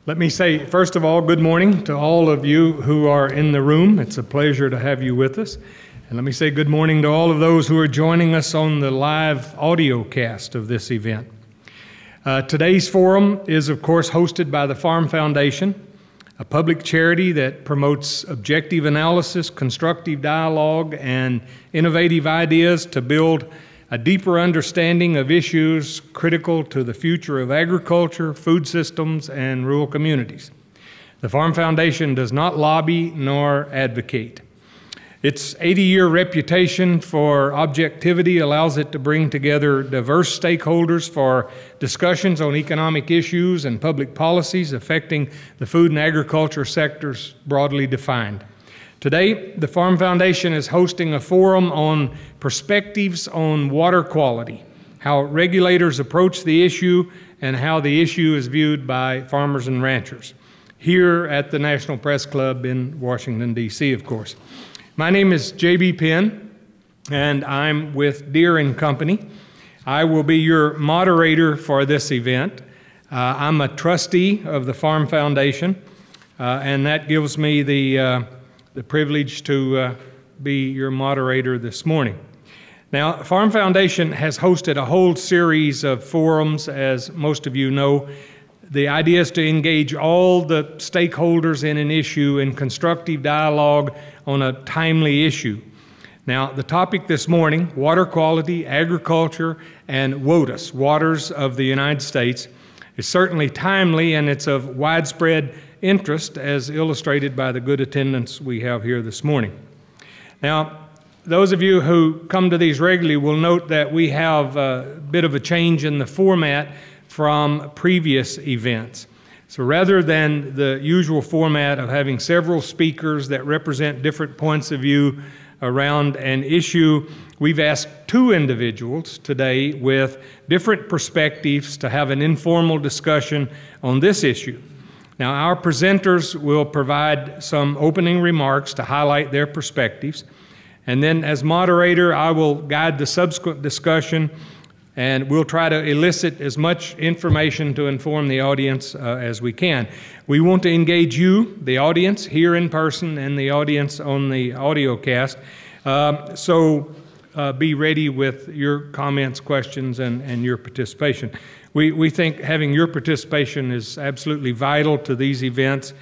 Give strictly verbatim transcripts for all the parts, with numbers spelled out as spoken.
Let me say, first of all, good morning to all of you who are in the room. It's a pleasure to have you with us. And let me say good morning to all of those who are joining us on the live audio cast of this event. Uh, today's forum is, of course, hosted by the Farm Foundation, a public charity that promotes objective analysis, constructive dialogue, and innovative ideas to build a deeper understanding of issues critical to the future of agriculture, food systems, and rural communities. The Farm Foundation does not lobby nor advocate. Its eighty-year reputation for objectivity allows it to bring together diverse stakeholders for discussions on economic issues and public policies affecting the food and agriculture sectors broadly defined. Today, the Farm Foundation is hosting a forum on perspectives on water quality, how regulators approach the issue, and how the issue is viewed by farmers and ranchers, here at the National Press Club in Washington, D C, of course. My name is J B Penn, and I'm with Deere and Company. I will be your moderator for this event. Uh, I'm a trustee of the Farm Foundation, uh, and that gives me the uh, the privilege to uh, be your moderator this morning. Now, Farm Foundation has hosted a whole series of forums, as most of you know. The idea is to engage all the stakeholders in an issue in constructive dialogue on a timely issue. Now, the topic this morning, water quality, agriculture, and WOTUS, Waters of the United States, is certainly timely, and it's of widespread interest, as illustrated by the good attendance we have here this morning. Now, those of you who come to these regularly will note that we have a bit of a change in the format from previous events. So rather than the usual format of having several speakers that represent different points of view around an issue, we've asked two individuals today with different perspectives to have an informal discussion on this issue. Now, our presenters will provide some opening remarks to highlight their perspectives, and then as moderator, I will guide the subsequent discussion, and we'll try to elicit as much information to inform the audience uh, as we can. We want to engage you, the audience, here in person, and the audience on the audio cast, uh, so uh, be ready with your comments, questions, and, and your participation. We, we think having your participation is absolutely vital to these events,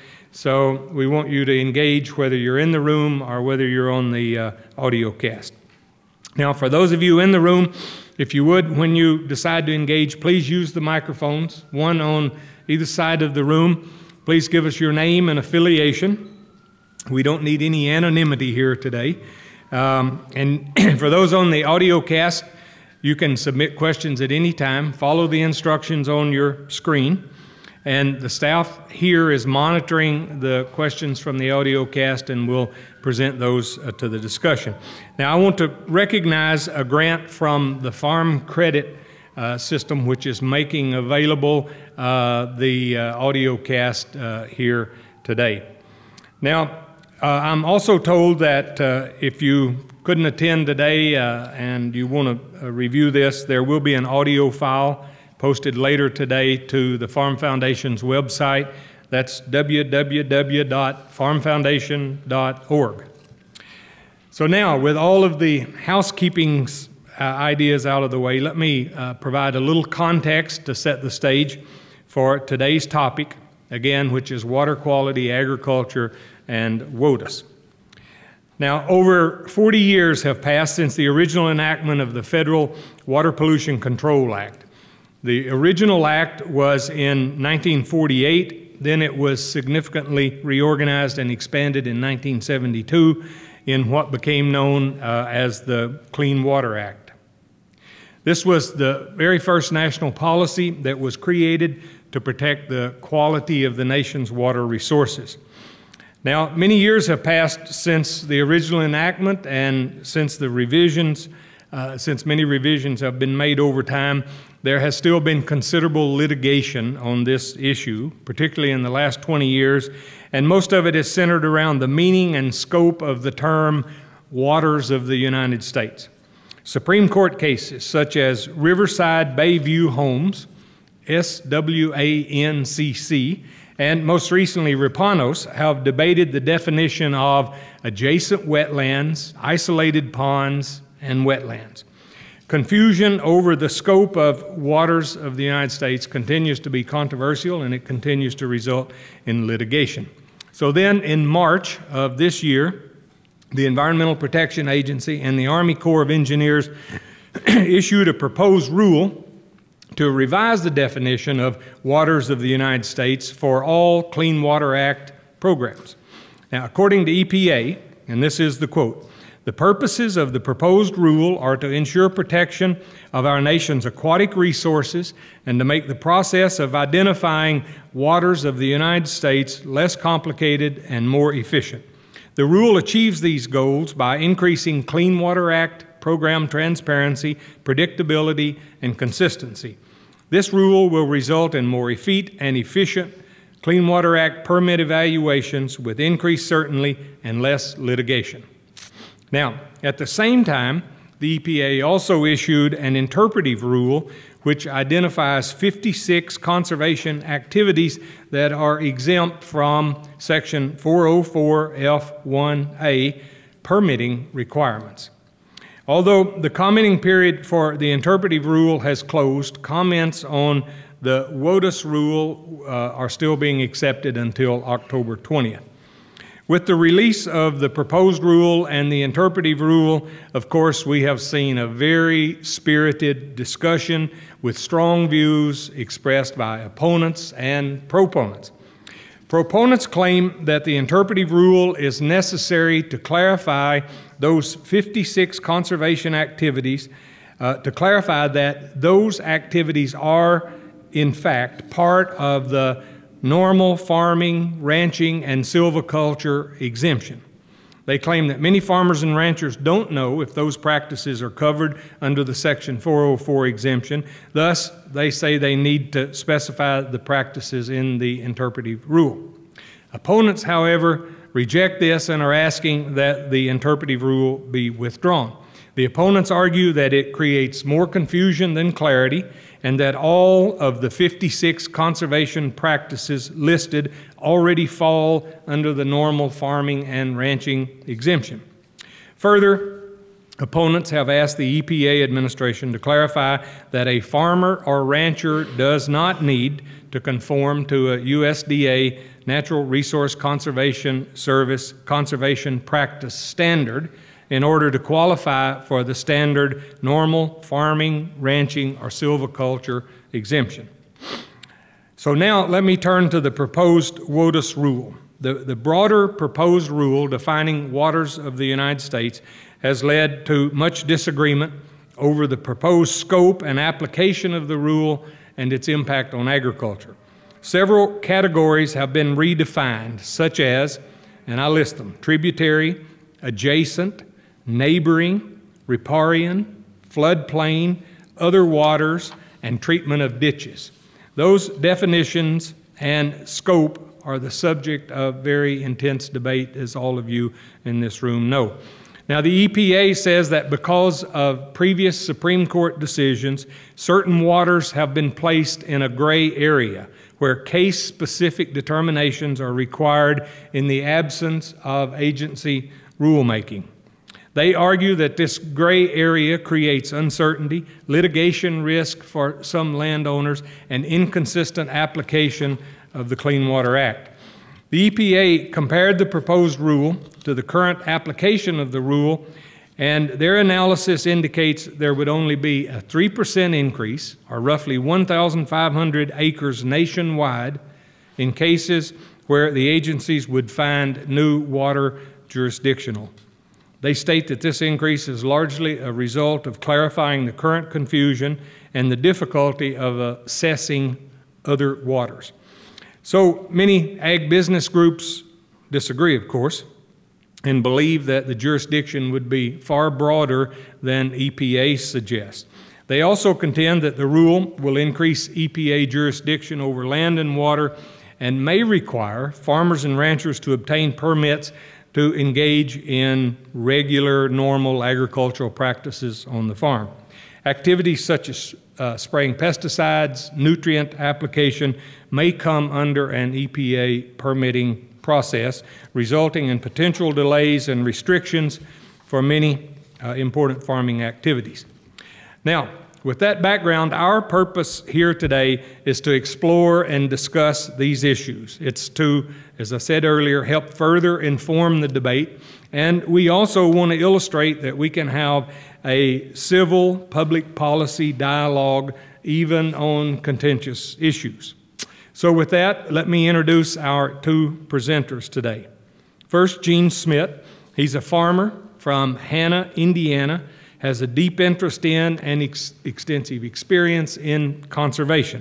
so we want you to engage whether you're in the room or whether you're on the uh, audio cast. Now, for those of you in the room, if you would, when you decide to engage, please use the microphones, one on either side of the room. Please give us your name and affiliation. We don't need any anonymity here today. Um, and for those on the audio cast, you can submit questions at any time. Follow the instructions on your screen. And the staff here is monitoring the questions from the audio cast and will present those uh, to the discussion. Now, I want to recognize a grant from the Farm Credit uh, System, which is making available uh, the uh, audio cast uh, here today. Now, uh, I'm also told that uh, if you couldn't attend today uh, and you want to uh, review this, there will be an audio file posted later today to the Farm Foundation's website. That's w w w dot farm foundation dot org. So now, with all of the housekeeping uh, ideas out of the way, let me uh, provide a little context to set the stage for today's topic, again, which is water quality, agriculture, and WOTUS. Now, over forty years have passed since the original enactment of the Federal Water Pollution Control Act. The original act was in nineteen forty-eight, then it was significantly reorganized and expanded in nineteen seventy-two in what became known uh, as the Clean Water Act. This was the very first national policy that was created to protect the quality of the nation's water resources. Now, many years have passed since the original enactment and since the revisions, uh, since many revisions have been made over time. There has still been considerable litigation on this issue, particularly in the last twenty years, and most of it is centered around the meaning and scope of the term waters of the United States. Supreme Court cases such as Riverside Bayview Homes, S W A N C C, and most recently Rapanos have debated the definition of adjacent wetlands, isolated ponds, and wetlands. Confusion over the scope of waters of the United States continues to be controversial, and it continues to result in litigation. So then in March of this year, the Environmental Protection Agency and the Army Corps of Engineers issued a proposed rule to revise the definition of waters of the United States for all Clean Water Act programs. Now, according to E P A, and this is the quote, "The purposes of the proposed rule are to ensure protection of our nation's aquatic resources and to make the process of identifying waters of the United States less complicated and more efficient. The rule achieves these goals by increasing Clean Water Act program transparency, predictability, and consistency. This rule will result in more effete and efficient Clean Water Act permit evaluations with increased certainty and less litigation." Now, at the same time, the E P A also issued an interpretive rule which identifies fifty-six conservation activities that are exempt from Section four oh four F one A permitting requirements. Although the commenting period for the interpretive rule has closed, comments on the WOTUS rule uh, are still being accepted until October twentieth. With the release of the proposed rule and the interpretive rule, of course, we have seen a very spirited discussion with strong views expressed by opponents and proponents. Proponents claim that the interpretive rule is necessary to clarify those fifty-six conservation activities, uh, to clarify that those activities are, in fact, part of the normal farming, ranching, and silviculture exemption. They claim that many farmers and ranchers don't know if those practices are covered under the Section four oh four exemption. Thus, they say they need to specify the practices in the interpretive rule. Opponents, however, reject this and are asking that the interpretive rule be withdrawn. The opponents argue that it creates more confusion than clarity and that all of the fifty-six conservation practices listed already fall under the normal farming and ranching exemption. Further, opponents have asked the E P A administration to clarify that a farmer or rancher does not need to conform to a U S D A Natural Resource Conservation Service conservation practice standard in order to qualify for the standard normal farming, ranching, or silviculture exemption. So now let me turn to the proposed WOTUS rule. The, the broader proposed rule defining waters of the United States has led to much disagreement over the proposed scope and application of the rule and its impact on agriculture. Several categories have been redefined, such as, and I list them, tributary, adjacent, neighboring, riparian, floodplain, other waters, and treatment of ditches. Those definitions and scope are the subject of very intense debate, as all of you in this room know. Now, the E P A says that because of previous Supreme Court decisions, certain waters have been placed in a gray area where case-specific determinations are required in the absence of agency rulemaking. They argue that this gray area creates uncertainty, litigation risk for some landowners, and inconsistent application of the Clean Water Act. The E P A compared the proposed rule to the current application of the rule, and their analysis indicates there would only be a three percent increase, or roughly one thousand five hundred acres nationwide, in cases where the agencies would find new water jurisdictional. They state that this increase is largely a result of clarifying the current confusion and the difficulty of assessing other waters. So many ag business groups disagree, of course, and believe that the jurisdiction would be far broader than E P A suggests. They also contend that the rule will increase E P A jurisdiction over land and water and may require farmers and ranchers to obtain permits to engage in regular, normal agricultural practices on the farm. Activities such as uh, spraying pesticides, nutrient application may come under an E P A permitting process, resulting in potential delays and restrictions for many uh, important farming activities. Now, with that background, our purpose here today is to explore and discuss these issues. It's to, as I said earlier, help further inform the debate, and we also want to illustrate that we can have a civil public policy dialogue even on contentious issues. So with that, let me introduce our two presenters today. First, Gene Smith. He's a farmer from Hanna, Indiana, has a deep interest in and ex- extensive experience in conservation.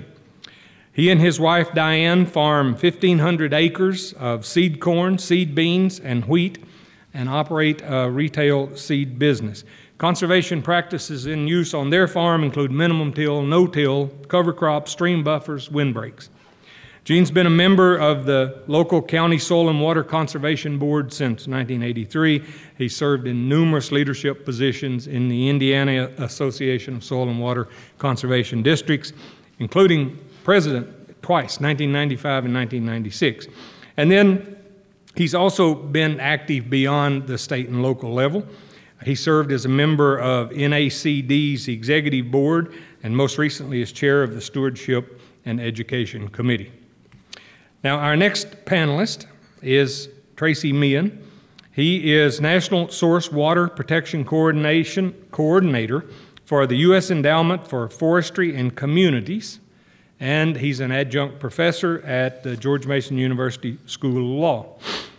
He and his wife Diane farm fifteen hundred acres of seed corn, seed beans, and wheat, and operate a retail seed business. Conservation practices in use on their farm include minimum till, no-till, cover crops, stream buffers, windbreaks. Gene's been a member of the local county soil and water conservation board since nineteen eighty-three. He served in numerous leadership positions in the Indiana Association of Soil and Water Conservation Districts, including president twice, nineteen ninety-five and nineteen ninety-six. And then he's also been active beyond the state and local level. He served as a member of N A C D's executive board and most recently as chair of the Stewardship and Education Committee. Now, our next panelist is Tracy Meehan. He is National Source Water Protection Coordination Coordinator for the U S Endowment for Forestry and Communities, and he's an adjunct professor at the George Mason University School of Law.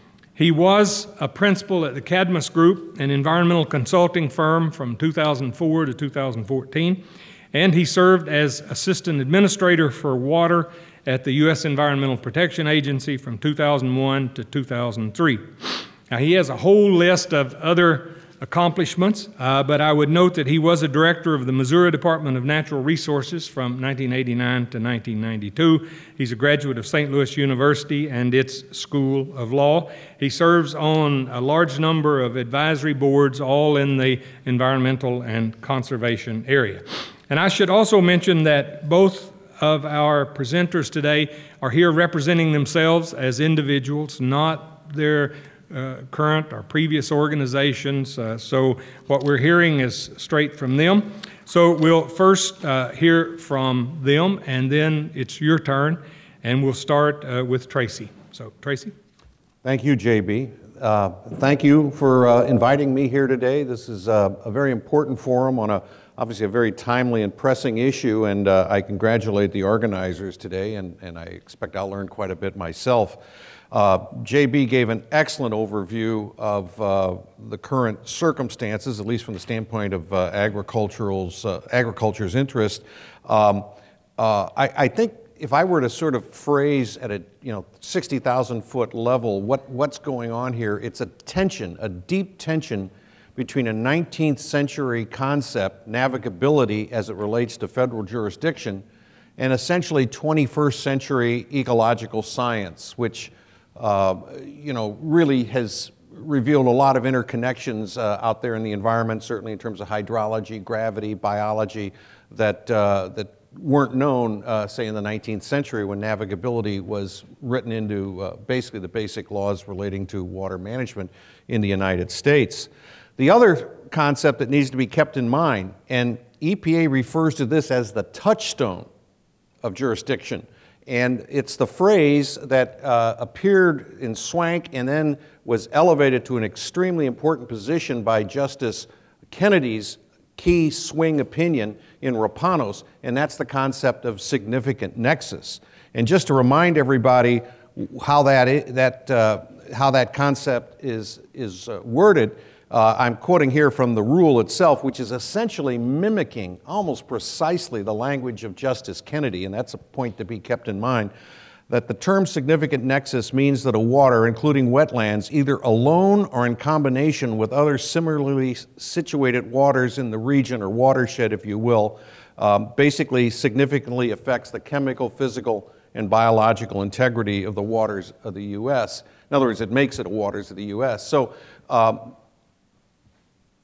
He was a principal at the Cadmus Group, an environmental consulting firm from two thousand four to two thousand fourteen, and he served as assistant administrator for water at the U S Environmental Protection Agency from two thousand one to two thousand three. Now, he has a whole list of other accomplishments, uh, but I would note that he was a director of the Missouri Department of Natural Resources from nineteen eighty-nine to nineteen ninety-two. He's a graduate of Saint Louis University and its School of Law. He serves on a large number of advisory boards, all in the environmental and conservation area. And I should also mention that both of our presenters today are here representing themselves as individuals, not their uh, current or previous organizations. Uh, so what we're hearing is straight from them. So we'll first uh, hear from them, and then it's your turn, and we'll start uh, with Tracy. So, Tracy. Thank you, J B. Uh, thank you for uh, inviting me here today. This is uh, a very important forum on a obviously a very timely and pressing issue, and uh, I congratulate the organizers today, and, and I expect I'll learn quite a bit myself. Uh, J B gave an excellent overview of uh, the current circumstances, at least from the standpoint of uh, agricultural's, uh, agriculture's interest. Um, uh, I, I think if I were to sort of phrase at a you know sixty thousand foot level what, what's going on here, it's a tension, a deep tension between a nineteenth century concept, navigability as it relates to federal jurisdiction, and essentially twenty-first century ecological science, which uh, you know really has revealed a lot of interconnections uh, out there in the environment, certainly in terms of hydrology, gravity, biology, that uh, that weren't known, uh, say, in the nineteenth century when navigability was written into uh, basically the basic laws relating to water management in the United States. The other concept that needs to be kept in mind, and E P A refers to this as the touchstone of jurisdiction, and it's the phrase that uh, appeared in Swank and then was elevated to an extremely important position by Justice Kennedy's key swing opinion in Rapanos, and that's the concept of significant nexus. And just to remind everybody how that is, that uh, how that concept is is uh, worded, uh, I'm quoting here from the rule itself, which is essentially mimicking almost precisely the language of Justice Kennedy, and that's a point to be kept in mind. That the term significant nexus means that a water, including wetlands, either alone or in combination with other similarly situated waters in the region, or watershed, if you will, um, basically significantly affects the chemical, physical, and biological integrity of the waters of the U S. In other words, it makes it waters of the U S. So um,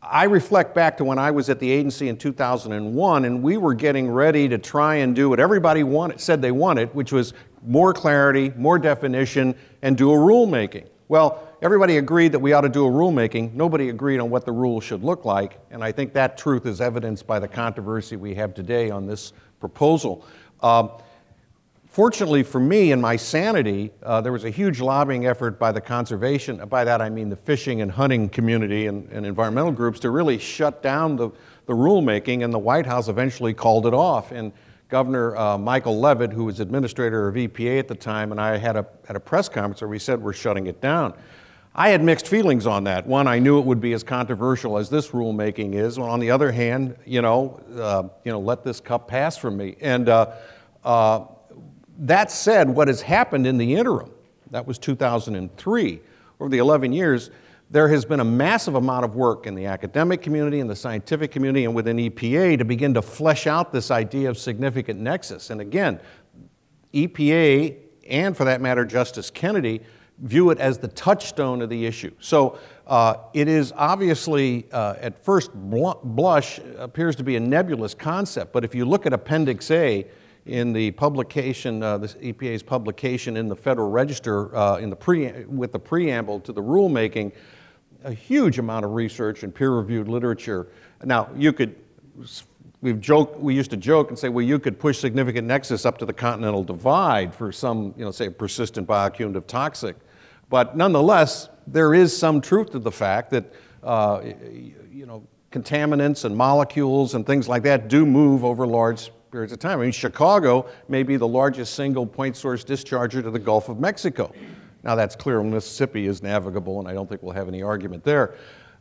I reflect back to when I was at the agency in two thousand one, and we were getting ready to try and do what everybody wanted, said they wanted, which was more clarity, more definition, and do a rulemaking. Well, everybody agreed that we ought to do a rulemaking. Nobody agreed on what the rules should look like, and I think that truth is evidenced by the controversy we have today on this proposal. Uh, Fortunately for me and my sanity, uh, there was a huge lobbying effort by the conservation, by that I mean the fishing and hunting community and, and environmental groups, to really shut down the, the rulemaking, and the White House eventually called it off. And Governor uh, Michael Leavitt, who was administrator of E P A at the time, and I had a, at a press conference where we said we're shutting it down. I had mixed feelings on that. One, I knew it would be as controversial as this rulemaking is. On the other hand, you know, uh, you know, let this cup pass from me. And uh, uh, That said, what has happened in the interim, that was two thousand three, over the eleven years, there has been a massive amount of work in the academic community, in the scientific community, and within E P A to begin to flesh out this idea of significant nexus. And again, E P A, and for that matter, Justice Kennedy, view it as the touchstone of the issue. So uh, it is obviously, uh, at first blush, appears to be a nebulous concept, but if you look at Appendix A, in the publication, uh, the E P A's publication in the Federal Register, uh, in the pre, with the preamble to the rulemaking, a huge amount of research and peer-reviewed literature. Now, you could, we've joked, we used to joke and say, well, you could push significant nexus up to the Continental Divide for some, you know, say, persistent bioaccumulative toxic. But nonetheless, there is some truth to the fact that, uh, you know, contaminants and molecules and things like that do move over large periods of time. I mean, Chicago may be the largest single point source discharger to the Gulf of Mexico. Now, that's clear. Mississippi is navigable, and I don't think we'll have any argument there.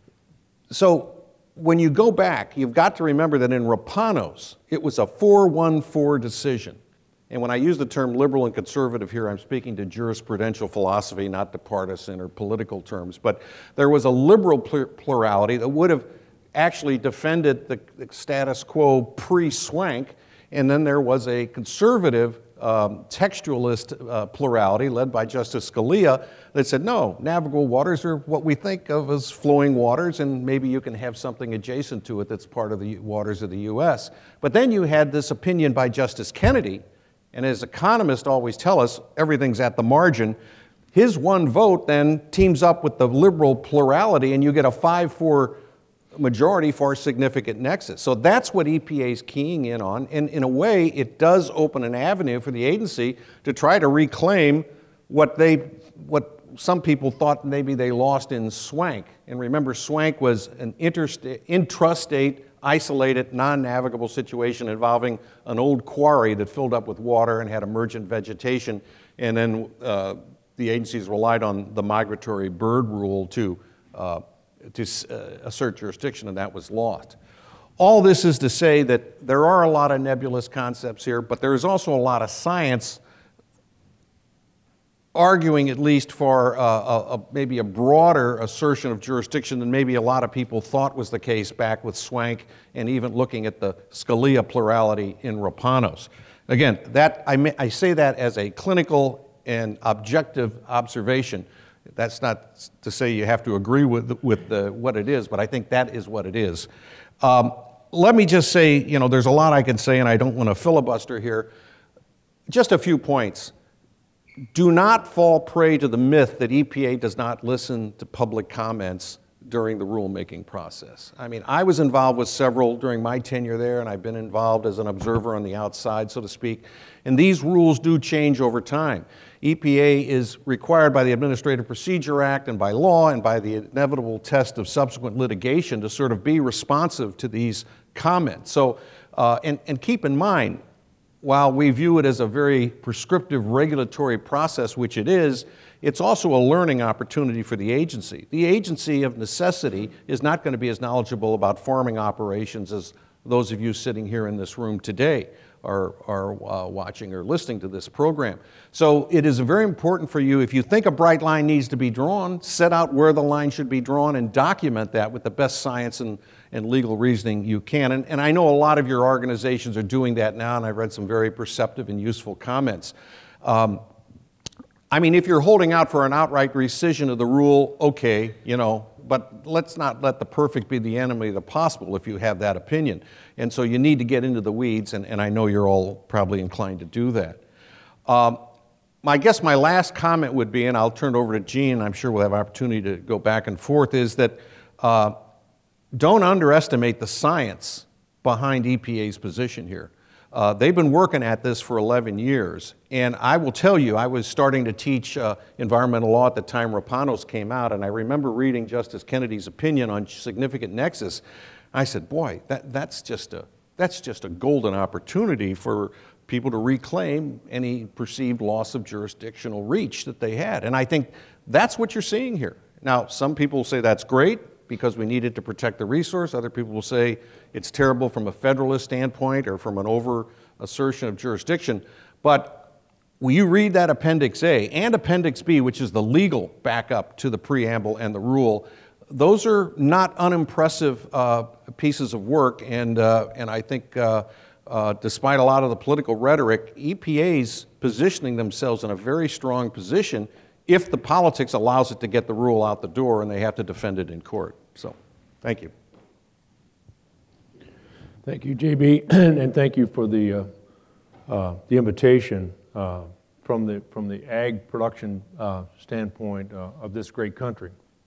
So when you go back, you've got to remember that in Rapanos, it was a four one four decision. And when I use the term liberal and conservative here, I'm speaking to jurisprudential philosophy, not to partisan or political terms. But there was a liberal plurality that would have actually defended the status quo pre-Swank. And then there was a conservative um, textualist uh, plurality led by Justice Scalia that said, no, navigable waters are what we think of as flowing waters, and maybe you can have something adjacent to it that's part of the waters of the U S. But then you had this opinion by Justice Kennedy, and as economists always tell us, everything's at the margin. His one vote then teams up with the liberal plurality, and you get a five four majority for significant nexus. So that's what E P A is keying in on, and in a way, it does open an avenue for the agency to try to reclaim what they, what some people thought maybe they lost in Swank. And remember, Swank was an interstate, intrastate, isolated, non-navigable situation involving an old quarry that filled up with water and had emergent vegetation, and then uh, the agencies relied on the migratory bird rule to uh, to uh, assert jurisdiction, and that was lost. All this is to say that there are a lot of nebulous concepts here, but there is also a lot of science arguing at least for uh, a, a, maybe a broader assertion of jurisdiction than maybe a lot of people thought was the case back with Swank, and even looking at the Scalia plurality in Rapanos. Again, that I, may, I say that as a clinical and objective observation. That's not to say you have to agree with, with the, what it is, but I think that is what it is. Um, let me just say, you know, there's a lot I can say, and I don't want to filibuster here. Just a few points. Do not fall prey to the myth that E P A does not listen to public comments during the rulemaking process. I mean, I was involved with several during my tenure there, and I've been involved as an observer on the outside, so to speak, and these rules do change over time. E P A is required by the Administrative Procedure Act and by law and by the inevitable test of subsequent litigation to sort of be responsive to these comments. So, uh, and, and keep in mind, while we view it as a very prescriptive regulatory process, which it is, it's also a learning opportunity for the agency. The agency of necessity is not going to be as knowledgeable about farming operations as those of you sitting here in this room today are, are uh, watching or listening to this program. So it is very important for you, if you think a bright line needs to be drawn, set out where the line should be drawn and document that with the best science and, and legal reasoning you can. And, and I know a lot of your organizations are doing that now, and I've read some very perceptive and useful comments. Um, I mean, if you're holding out for an outright rescission of the rule, okay, you know, but let's not let the perfect be the enemy of the possible if you have that opinion. And so you need to get into the weeds, and, and I know you're all probably inclined to do that. Um, I guess my last comment would be, and I'll turn it over to Gene, I'm sure we'll have opportunity to go back and forth, is that uh, don't underestimate the science behind E P A's position here. Uh, they've been working at this for eleven years, and I will tell you, I was starting to teach uh, environmental law at the time Rapanos came out, and I remember reading Justice Kennedy's opinion on significant nexus. I said, boy, that, that's just a that's just a golden opportunity for people to reclaim any perceived loss of jurisdictional reach that they had, and I think that's what you're seeing here. Now, some people will say that's great because we needed to protect the resource. Other people will say it's terrible from a federalist standpoint or from an over-assertion of jurisdiction. But when you read that Appendix A and Appendix B, which is the legal backup to the preamble and the rule, those are not unimpressive uh, pieces of work. And, uh, and I think uh, uh, despite a lot of the political rhetoric, E P A's positioning themselves in a very strong position if the politics allows it to get the rule out the door and they have to defend it in court. So, thank you. Thank you, J B, and thank you for the uh, uh, the invitation uh, from the from the ag production uh, standpoint uh, of this great country.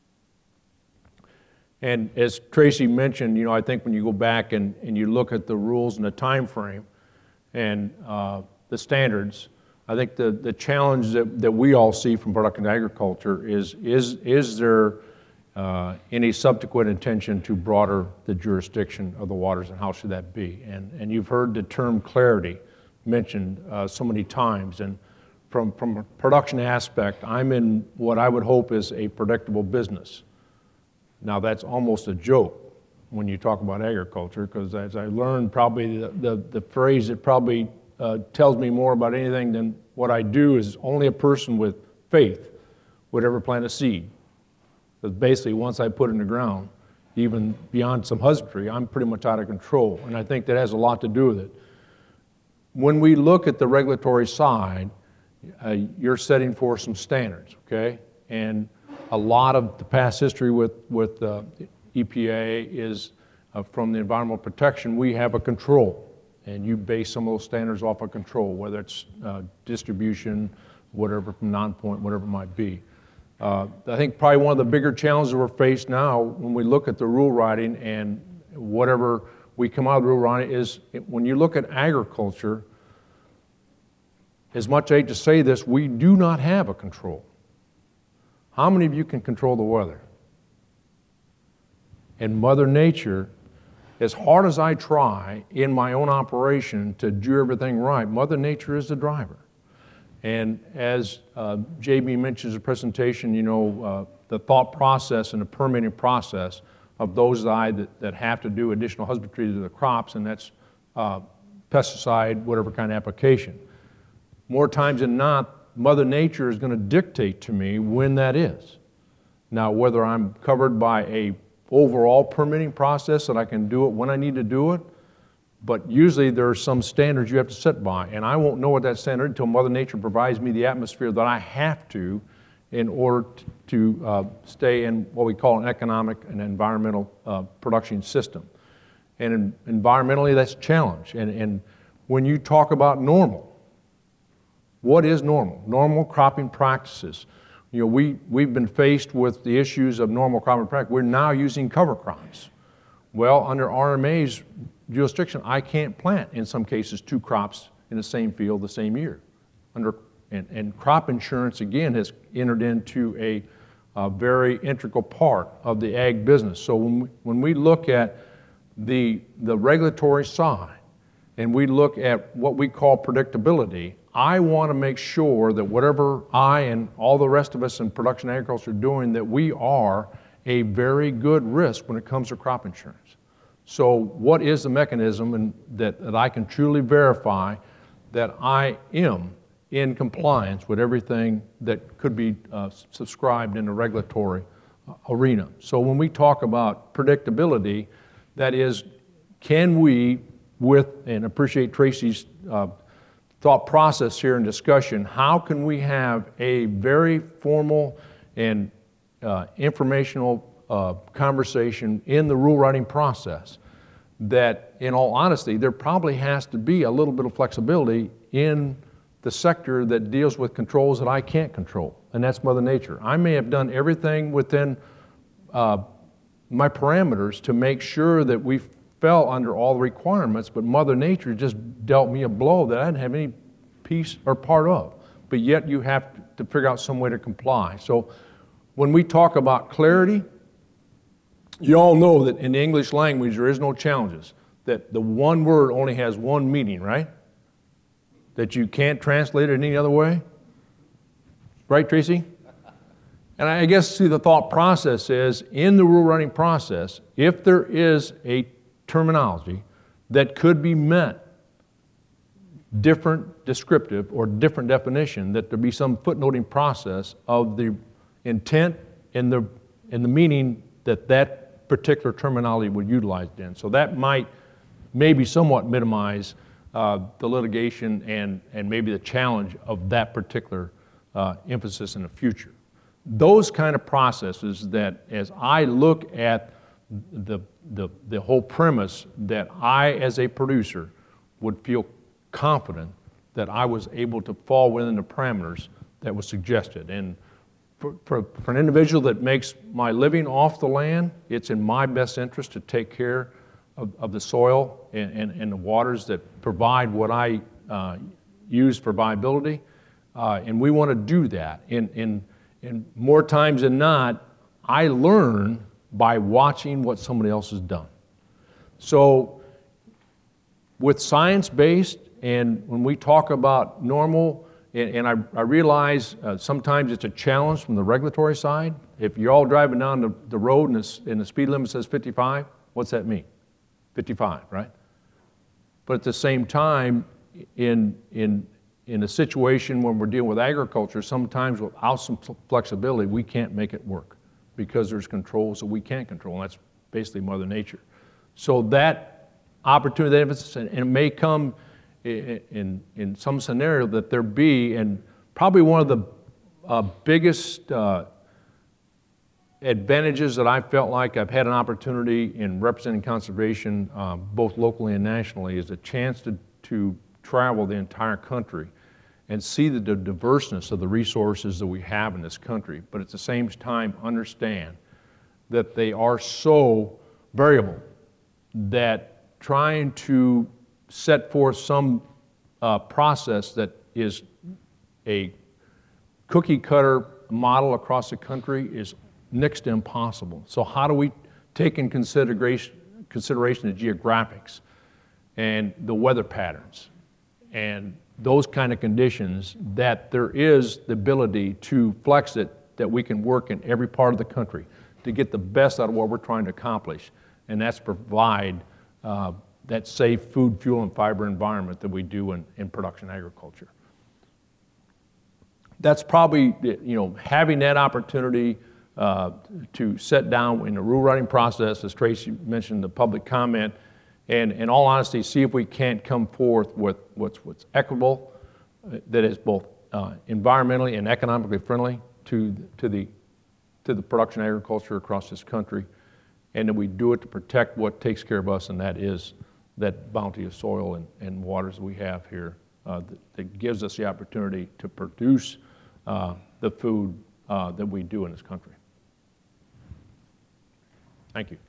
And as Tracy mentioned, you know, I think when you go back and, and you look at the rules and the time frame and uh, the standards, I think the, the challenge that, that we all see from production agriculture is, is, is there uh, any subsequent intention to broaden the jurisdiction of the waters, and how should that be? And, and you've heard the term clarity mentioned uh, so many times, and from, from a production aspect, I'm in what I would hope is a predictable business. Now that's almost a joke when you talk about agriculture, because as I learned, probably the, the, the phrase that probably Uh, tells me more about anything than what I do is only a person with faith would ever plant a seed. Because basically, once I put it in the ground, even beyond some husbandry, I'm pretty much out of control. And I think that has a lot to do with it. When we look at the regulatory side, uh, you're setting for some standards, okay? And a lot of the past history with, with uh, E P A is uh, from the environmental protection, we have a control. And you base some of those standards off of control, whether it's uh, distribution, whatever, from non-point, whatever it might be. Uh, I think probably one of the bigger challenges we're faced now when we look at the rule writing and whatever we come out of the rule writing is when you look at agriculture, as much as I hate to say this, we do not have a control. How many of you can control the weather? And Mother Nature, as hard as I try in my own operation to do everything right, Mother Nature is the driver. And as uh, J B mentions in the presentation, you know, uh, the thought process and the permitting process of those that, that have to do additional husbandry to the crops, and that's uh, pesticide, whatever kind of application. More times than not, Mother Nature is going to dictate to me when that is. Now, whether I'm covered by a overall permitting process that I can do it when I need to do it, but usually there are some standards you have to set by, and I won't know what that standard until Mother Nature provides me the atmosphere that I have to in order to uh, stay in what we call an economic and environmental uh, production system. And in, environmentally, that's a challenge. And, and when you talk about normal, what is normal? Normal cropping practices. You know, we, we've been faced with the issues of normal cropping practice. We're now using cover crops. Well, under R M A's jurisdiction, I can't plant, in some cases, two crops in the same field the same year. Under, and, and crop insurance, again, has entered into a, a very integral part of the ag business. So when we, when we look at the, the regulatory side and we look at what we call predictability, I want to make sure that whatever I and all the rest of us in production agriculture are doing, that we are a very good risk when it comes to crop insurance. So what is the mechanism and that, that I can truly verify that I am in compliance with everything that could be uh, subscribed in the regulatory uh, arena? So when we talk about predictability, that is, can we, with, and appreciate Tracy's uh, thought process here and discussion, how can we have a very formal and uh, informational uh, conversation in the rule writing process that, in all honesty, there probably has to be a little bit of flexibility in the sector that deals with controls that I can't control, and that's Mother Nature. I may have done everything within uh, my parameters to make sure that we fell under all the requirements, but Mother Nature just dealt me a blow that I didn't have any piece or part of. But yet you have to figure out some way to comply. So when we talk about clarity, you all know that in the English language there is no challenges, that the one word only has one meaning, right? That you can't translate it any other way? Right, Tracy? And I guess, see, the thought process is, in the rule writing process, if there is a terminology that could be meant different descriptive or different definition, that there be some footnoting process of the intent and the, and the meaning that that particular terminology would utilize it in. So that might maybe somewhat minimize uh, the litigation and, and maybe the challenge of that particular uh, emphasis in the future. Those kind of processes that, as I look at the, the, the whole premise, that I, as a producer, would feel confident that I was able to fall within the parameters that was suggested. And for, for, for an individual that makes my living off the land, it's in my best interest to take care of, of the soil and, and, and the waters that provide what I uh, use for viability. Uh, and we want to do that. In, in, in more times than not, I learn by watching what somebody else has done. So with science-based, and when we talk about normal, and, and I, I realize uh, sometimes it's a challenge from the regulatory side. If you're all driving down the, the road and the, and the speed limit says fifty-five, what's that mean? fifty-five, right? But at the same time, in, in, in a situation when we're dealing with agriculture, sometimes without some flexibility, we can't make it work because there's controls that we can't control, and that's basically Mother Nature. So that opportunity, that emphasis, and it may come in, in, in some scenario that there be, and probably one of the uh, biggest uh, advantages that I felt like I've had an opportunity in representing conservation, uh, both locally and nationally, is a chance to, to travel the entire country and see the diverseness of the resources that we have in this country, but at the same time understand that they are so variable that trying to set forth some uh, process that is a cookie cutter model across the country is next to impossible. So how do we take in consideration, consideration the geographics and the weather patterns and those kind of conditions, that there is the ability to flex it, that we can work in every part of the country to get the best out of what we're trying to accomplish, and that's provide uh, that safe food, fuel, and fiber environment that we do in, in production agriculture. That's probably, you know, having that opportunity uh, to sit down in the rule writing process, as Tracy mentioned, the public comment, and in all honesty, see if we can't come forth with what's, what's equitable, uh, that is both uh, environmentally and economically friendly to, to, the, to the production agriculture across this country, and that we do it to protect what takes care of us, and that is that bounty of soil and, and waters that we have here uh, that, that gives us the opportunity to produce uh, the food uh, that we do in this country. Thank you.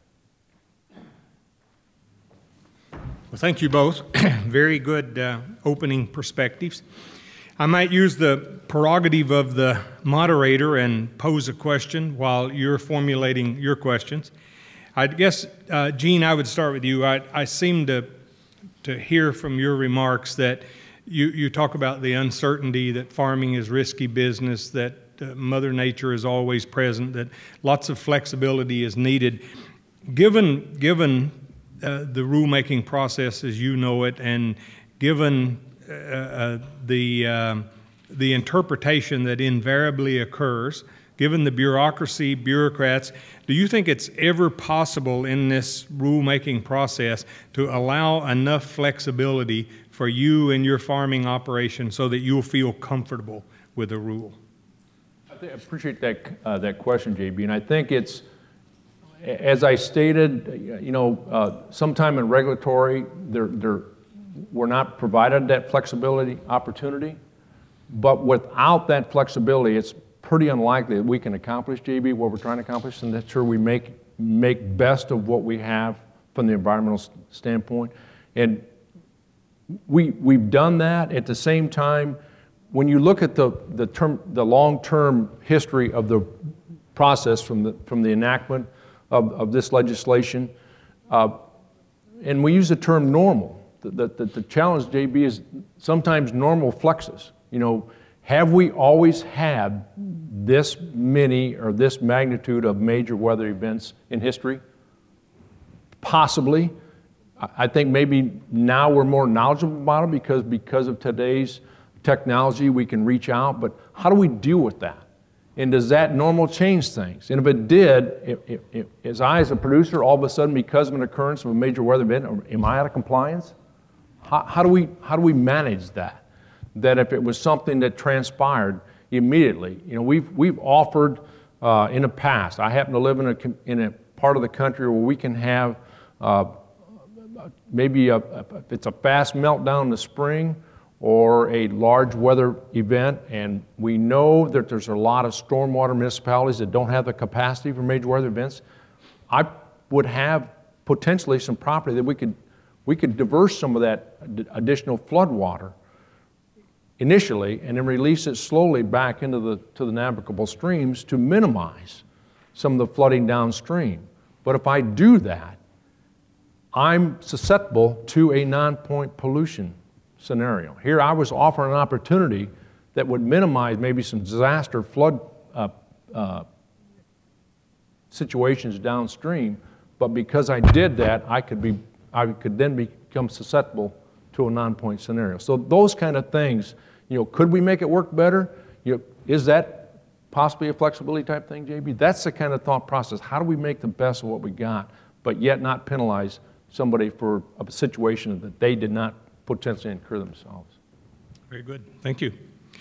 Well, thank you both. Very good uh, opening perspectives. I might use the prerogative of the moderator and pose a question while you're formulating your questions. I guess, uh, Gene, I would start with you. I, I seem to, to hear from your remarks that you, you talk about the uncertainty, that farming is risky business, that uh, Mother Nature is always present, that lots of flexibility is needed. Given, given uh, the rulemaking process as you know it, and given uh, uh, the, uh, the interpretation that invariably occurs, given the bureaucracy, bureaucrats, do you think it's ever possible in this rulemaking process to allow enough flexibility for you and your farming operation so that you'll feel comfortable with the rule? I, think, I appreciate that, uh, that question, J B, and I think it's, as I stated, you know, uh, sometime in regulatory, they're, they're, we're not provided that flexibility opportunity, but without that flexibility, it's pretty unlikely that we can accomplish, J B, what we're trying to accomplish, and that's sure we make, make best of what we have from the environmental standpoint. And we, we've done that. At the same time, when you look at the, the, term, the long-term history of the process from the, from the enactment of, of this legislation, uh, and we use the term normal. The, the, the challenge, J B, is sometimes normal flexes. You know, have we always had this many or this magnitude of major weather events in history? Possibly. I think maybe now we're more knowledgeable about it because, because of today's technology, we can reach out, but how do we deal with that? And does that normal change things? And if it did, if, if, if, as I as a producer, all of a sudden, because of an occurrence of a major weather event, am I out of compliance? How, how do we, how do we manage that? That if it was something that transpired immediately, you know, we've, we've offered uh, in the past, I happen to live in a, in a part of the country where we can have uh, maybe a, a, if it's a fast meltdown in the spring or a large weather event, and we know that there's a lot of stormwater municipalities that don't have the capacity for major weather events, I would have potentially some property that we could, we could diverse some of that additional flood water initially and then release it slowly back into the, to the navigable streams to minimize some of the flooding downstream. But if I do that, I'm susceptible to a non-point pollution scenario. Here I was offering an opportunity that would minimize maybe some disaster flood uh, uh, situations downstream, but because I did that, I could be, I could then become susceptible to a non-point scenario. So those kind of things, you know, could we make it work better? You know, is that possibly a flexibility type thing, J B? That's the kind of thought process. How do we make the best of what we got, but yet not penalize somebody for a situation that they did not potentially incur themselves? Very good. Thank you.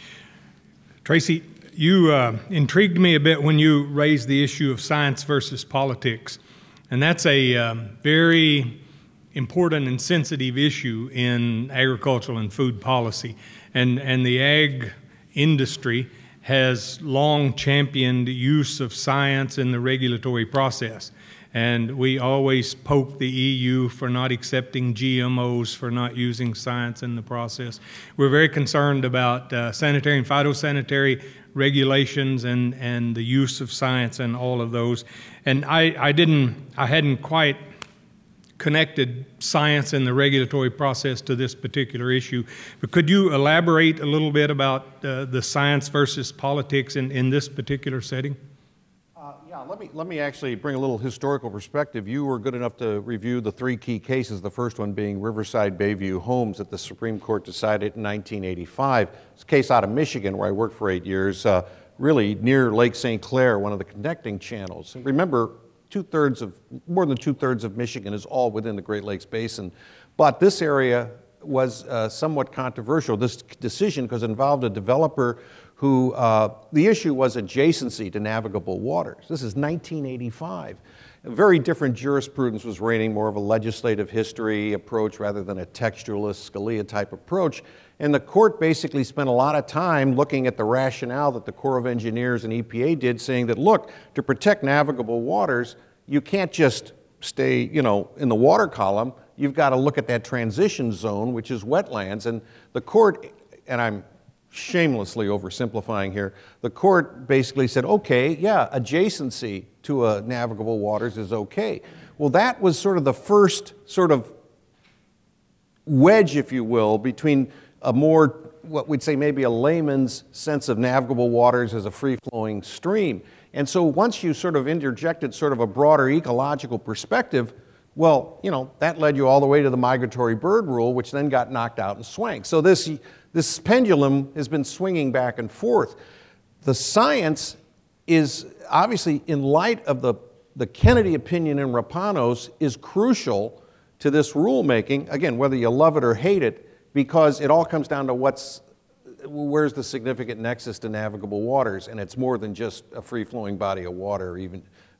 Tracy, you uh, intrigued me a bit when you raised the issue of science versus politics. And that's a um, very important and sensitive issue in agricultural and food policy. And, and the ag industry has long championed use of science in the regulatory process. And we always poke the E U for not accepting G M Os, for not using science in the process. We're very concerned about uh, sanitary and phytosanitary regulations and, and the use of science and all of those. And I, I didn't, I hadn't quite connected science and the regulatory process to this particular issue. But could you elaborate a little bit about uh, the science versus politics in, in this particular setting? Yeah, let me, let me actually bring a little historical perspective. You were good enough to review the three key cases, the first one being Riverside Bayview Homes that the Supreme Court decided in nineteen eighty-five. It's a case out of Michigan where I worked for eight years, uh, really near Lake Saint Clair, one of the connecting channels. And remember, two-thirds of, more than two-thirds of Michigan is all within the Great Lakes Basin. But this area was uh, somewhat controversial, this decision, because it involved a developer who, uh, the issue was adjacency to navigable waters. This is nineteen eighty-five. A very different jurisprudence was reigning, more of a legislative history approach rather than a textualist Scalia type approach. And the court basically spent a lot of time looking at the rationale that the Corps of Engineers and E P A did, saying that, look, to protect navigable waters, you can't just stay, you know, in the water column. You've got to look at that transition zone, which is wetlands. And the court, and I'm shamelessly oversimplifying here, the court basically said, okay, yeah, adjacency to a navigable waters is okay. Well, that was sort of the first sort of wedge, if you will, between a more, what we'd say maybe a layman's sense of navigable waters as a free-flowing stream. And so once you sort of interjected sort of a broader ecological perspective, well, you know, that led you all the way to the migratory bird rule, which then got knocked out and swanked. So this, this pendulum has been swinging back and forth. The science is obviously, in light of the, the Kennedy opinion in Rapanos, is crucial to this rulemaking, again, whether you love it or hate it, because it all comes down to what's, where's the significant nexus to navigable waters, and it's more than just a free-flowing body of water, or even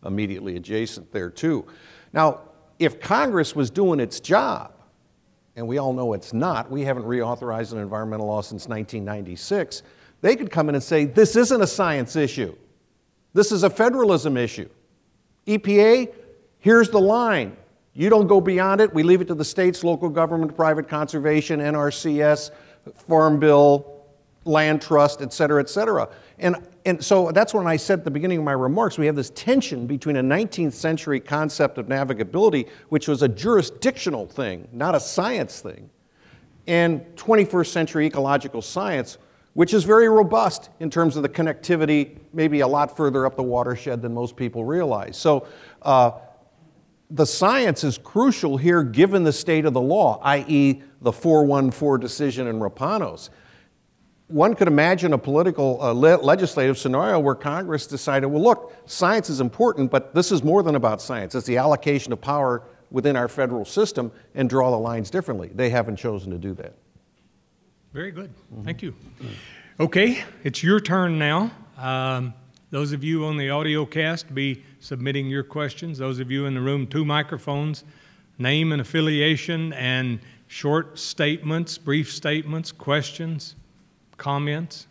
immediately adjacent there too. Now, if Congress was doing its job, and we all know it's not, we haven't reauthorized an environmental law since nineteen ninety-six, they could come in and say, this isn't a science issue. This is a federalism issue. E P A, here's the line. You don't go beyond it. We leave it to the states, local government, private conservation, N R C S, Farm Bill, land trust, et cetera, et cetera. And, and so that's when I said at the beginning of my remarks, we have this tension between a nineteenth century concept of navigability, which was a jurisdictional thing, not a science thing, and twenty-first century ecological science, which is very robust in terms of the connectivity, maybe a lot further up the watershed than most people realize. So uh, the science is crucial here given the state of the law, that is the four one four decision in Rapanos. One could imagine a political uh, le- legislative scenario where Congress decided, well, look, science is important, but this is more than about science. It's the allocation of power within our federal system, and draw the lines differently. They haven't chosen to do that. Very good. Thank you. Okay, it's your turn now. Um, those of you on the audio cast, be submitting your questions. Those of you in the room, two microphones, name and affiliation, and short statements, brief statements, questions, comments.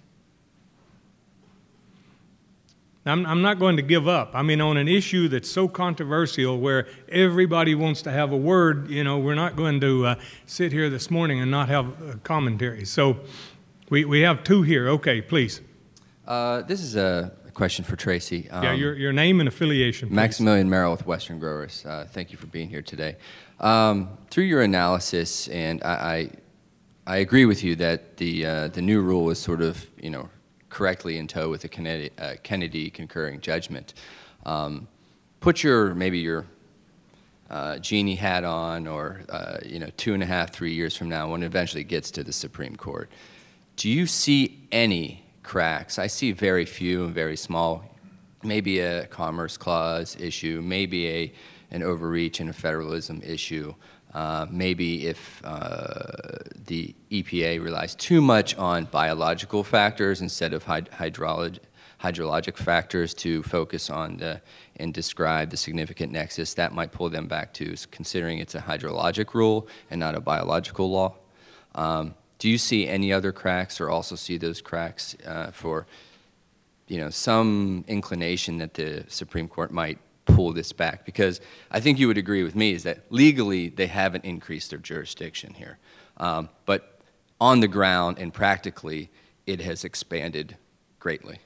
I'm, I'm not going to give up. I mean, on an issue that's so controversial where everybody wants to have a word, you know, we're not going to uh, sit here this morning and not have a commentary. So we, we have two here. Okay, please. Uh, this is a question for Tracy. Um, yeah, your, your name and affiliation, please. Maximilian Merrill with Western Growers. Uh, thank you for being here today. Um, through your analysis, and I, I, I agree with you that the uh, the new rule is sort of, you know, correctly in tow with the Kennedy, uh, Kennedy concurring judgment. Um, put your, maybe your uh, genie hat on, or, uh, you know, two and a half, three years from now when it eventually gets to the Supreme Court. Do you see any cracks? I see very few and very small. Maybe a Commerce Clause issue, maybe a an overreach and a federalism issue. Uh, maybe if uh, the E P A relies too much on biological factors instead of hyd- hydrolog- hydrologic factors to focus on the, and describe the significant nexus, that might pull them back to considering it's a hydrologic rule and not a biological law. Um, do you see any other cracks, or also see those cracks uh, for, you know, some inclination that the Supreme Court might pull this back? Because I think you would agree with me is that legally they haven't increased their jurisdiction here. Um, but on the ground and practically, it has expanded greatly.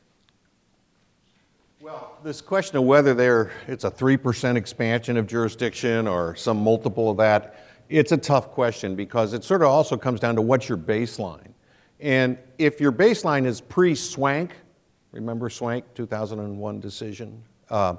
Well, this question of whether there it's a three percent expansion of jurisdiction or some multiple of that, it's a tough question because it sort of also comes down to what's your baseline. And if your baseline is pre-Swank, remember Swank, two thousand one decision? Uh,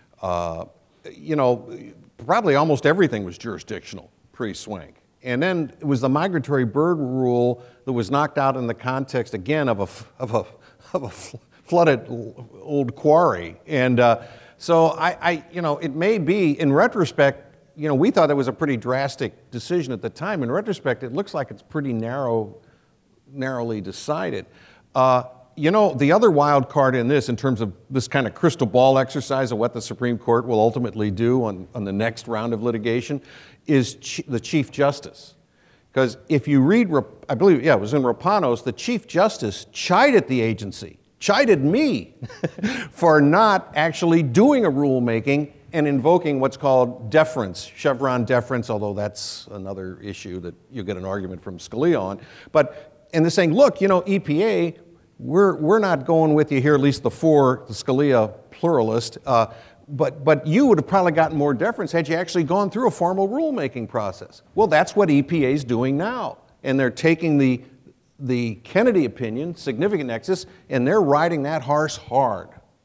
Uh, you know, probably almost everything was jurisdictional pre-Swank. And then it was the migratory bird rule that was knocked out in the context, again, of a, of a, of a flooded old quarry. And uh, so I, I, you know, it may be, in retrospect, you know, we thought it was a pretty drastic decision at the time. In retrospect, it looks like it's pretty narrow, narrowly decided. Uh, You know, the other wild card in this, in terms of this kind of crystal ball exercise of what the Supreme Court will ultimately do on, on the next round of litigation, is ch- the Chief Justice. Because if you read, I believe, yeah, it was in Rapanos, the Chief Justice chided the agency, chided me for not actually doing a rulemaking and invoking what's called deference, Chevron deference, although that's another issue that you'll get an argument from Scalia on. But, and they're saying, look, you know, E P A, We're, we're not going with you here, at least the four, the Scalia pluralist, uh, but, but you would have probably gotten more deference had you actually gone through a formal rulemaking process. Well, that's what E P A is doing now. And they're taking the, the Kennedy opinion, significant nexus, and they're riding that horse hard,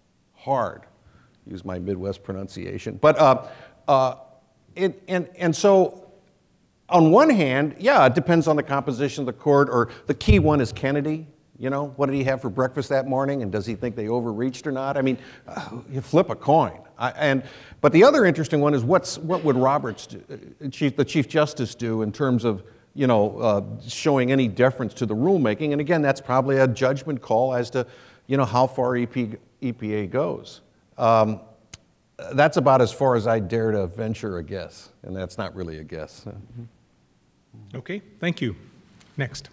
hard. Use my Midwest pronunciation. But, uh, uh, it, and, and so, on one hand, yeah, it depends on the composition of the court, or the key one is Kennedy. You know, what did he have for breakfast that morning, and does he think they overreached or not? I mean, uh, you flip a coin. I, and but the other interesting one is what's what would Roberts, do, uh, Chief, the Chief Justice, do in terms of, you know, uh, showing any deference to the rulemaking? And again, that's probably a judgment call as to, you know, how far E P, E P A goes. Um, that's about as far as I dare to venture a guess, and that's not really a guess. Okay, thank you. Next.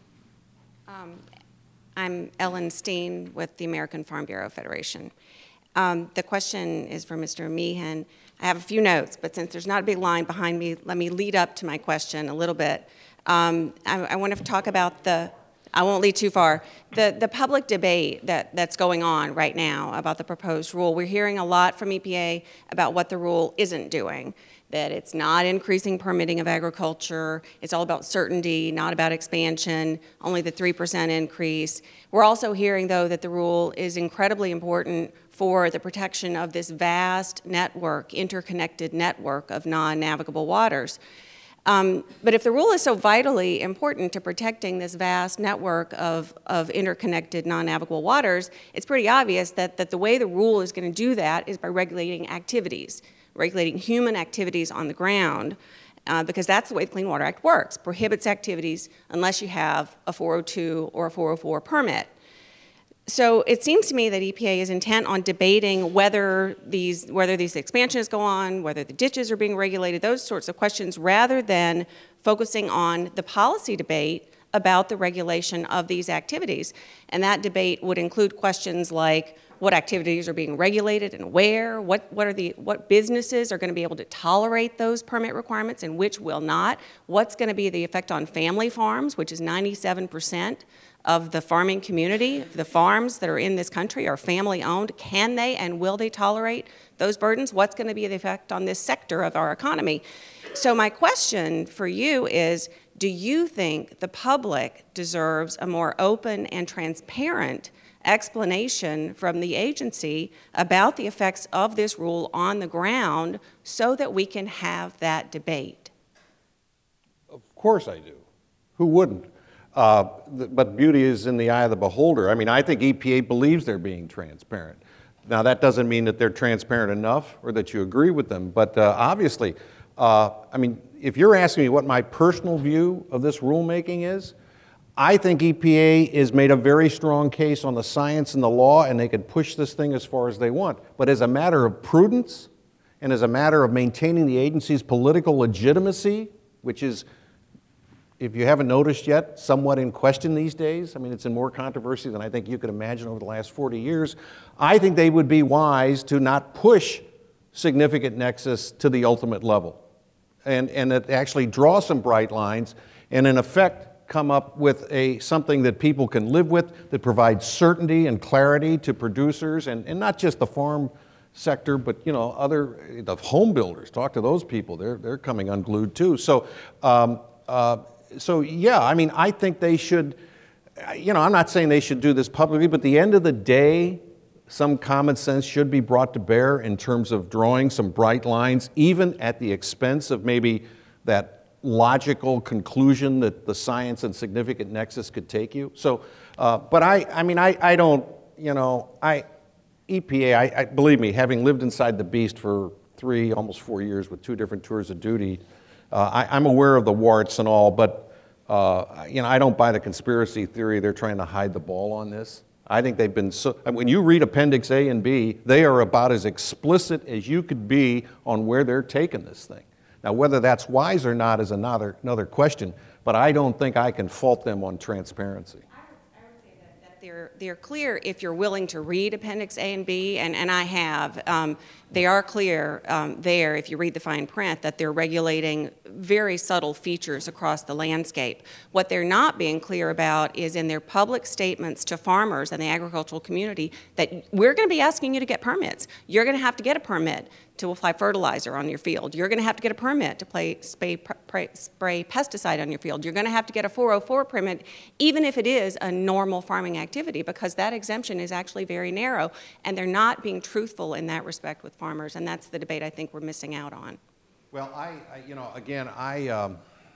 Um, I'm Ellen Steen with the American Farm Bureau Federation. Um, the question is for Mister Meehan. I have a few notes, but since there's not a big line behind me, let me lead up to my question a little bit. Um, I, I want to talk about the, I won't lead too far, the, the public debate that, that's going on right now about the proposed rule. We're hearing a lot from E P A about what the rule isn't doing, that it's not increasing permitting of agriculture, it's all about certainty, not about expansion, only the three percent increase. We're also hearing, though, that the rule is incredibly important for the protection of this vast network, interconnected network of non-navigable waters. Um, but if the rule is so vitally important to protecting this vast network of, of interconnected non-navigable waters, it's pretty obvious that, that the way the rule is going to do that is by regulating activities, regulating human activities on the ground, uh, because that's the way the Clean Water Act works, prohibits activities unless you have a four oh two or a four oh four permit. So it seems to me that E P A is intent on debating whether these, whether these expansions go on, whether the ditches are being regulated, those sorts of questions, rather than focusing on the policy debate about the regulation of these activities. And that debate would include questions like what activities are being regulated and where, what, what, are the, what businesses are going to be able to tolerate those permit requirements and which will not, what's going to be the effect on family farms, which is ninety-seven percent of the farming community. The farms that are in this country are family owned. Can they and will they tolerate those burdens? What's going to be the effect on this sector of our economy? So my question for you is, do you think the public deserves a more open and transparent explanation from the agency about the effects of this rule on the ground so that we can have that debate? Of course I do. Who wouldn't? Uh, th- but beauty is in the eye of the beholder. I mean, I think E P A believes they're being transparent. Now, that doesn't mean that they're transparent enough or that you agree with them, but uh, obviously, uh, I mean, if you're asking me what my personal view of this rulemaking is, I think E P A has made a very strong case on the science and the law, and they could push this thing as far as they want. But as a matter of prudence and as a matter of maintaining the agency's political legitimacy, which is, if you haven't noticed yet, somewhat in question these days. I mean, it's in more controversy than I think you could imagine over the last forty years. I think they would be wise to not push significant nexus to the ultimate level and, and it actually draw some bright lines and, in effect, come up with a something that people can live with, that provides certainty and clarity to producers, and, and not just the farm sector, but you know, other, the home builders. Talk to those people. They're, they're coming unglued too. So, um, uh, So, yeah, I mean, I think they should, you know, I'm not saying they should do this publicly, but at the end of the day, some common sense should be brought to bear in terms of drawing some bright lines, even at the expense of maybe that logical conclusion that the science and significant nexus could take you. So, uh, but I, I mean, I, I don't, you know, I, E P A, I, I, believe me, having lived inside the beast for three, almost four years with two different tours of duty, Uh, I, I'm aware of the warts and all, but uh, you know, I don't buy the conspiracy theory they're trying to hide the ball on this. I think they've been so, I mean, when you read Appendix A and B, they are about as explicit as you could be on where they're taking this thing. Now, whether that's wise or not is another, another question, but I don't think I can fault them on transparency. They're, they're clear if you're willing to read Appendix A and B, and, and I have. Um, they are clear um, there, if you read the fine print, that they're regulating very subtle features across the landscape. What they're not being clear about is in their public statements to farmers and the agricultural community that we're going to be asking you to get permits. You're going to have to get a permit to apply fertilizer on your field. You're going to have to get a permit to play, spray, spray, spray pesticide on your field. You're going to have to get a four oh four permit, even if it is a normal farming activity, because that exemption is actually very narrow, and they're not being truthful in that respect with farmers, and that's the debate I think we're missing out on. Well, I, I you know, again, I, um,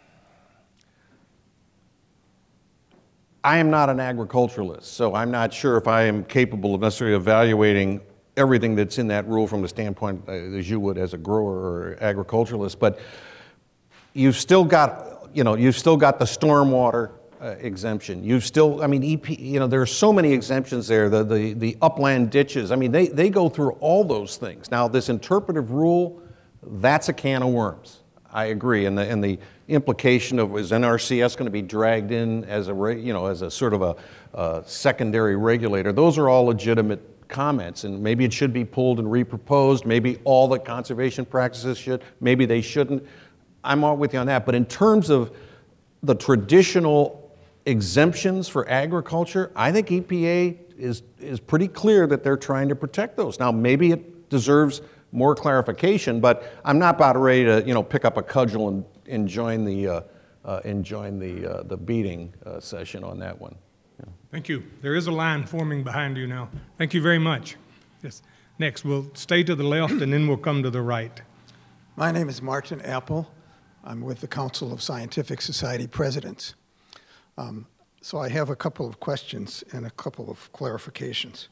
I am not an agriculturalist, so I'm not sure if I am capable of necessarily evaluating everything that's in that rule from the standpoint uh, as you would as a grower or agriculturalist, but you've still got, you know, you've still got the stormwater uh, exemption. You've still, I mean, E P, you know, there are so many exemptions there. The, the, the upland ditches, I mean, they, they go through all those things. Now, this interpretive rule, that's a can of worms. I agree, and the, and the implication of, is N R C S going to be dragged in as a, you know, as a sort of a, a secondary regulator? Those are all legitimate comments, and maybe it should be pulled and reproposed. Maybe all the conservation practices should, maybe they shouldn't. I'm all with you on that, but in terms of the traditional exemptions for agriculture, I think E P A is, is pretty clear that they're trying to protect those. Now, maybe it deserves more clarification, but I'm not about ready to, you know, pick up a cudgel and, and join the, uh, uh, and join the, uh, the beating uh, session on that one. Yeah. Thank you. There is a line forming behind you now. Thank you very much. Yes. Next, we'll stay to the left and then we'll come to the right. My name is Martin Apple. I'm with the Council of Scientific Society Presidents. Um, so I have a couple of questions and a couple of clarifications.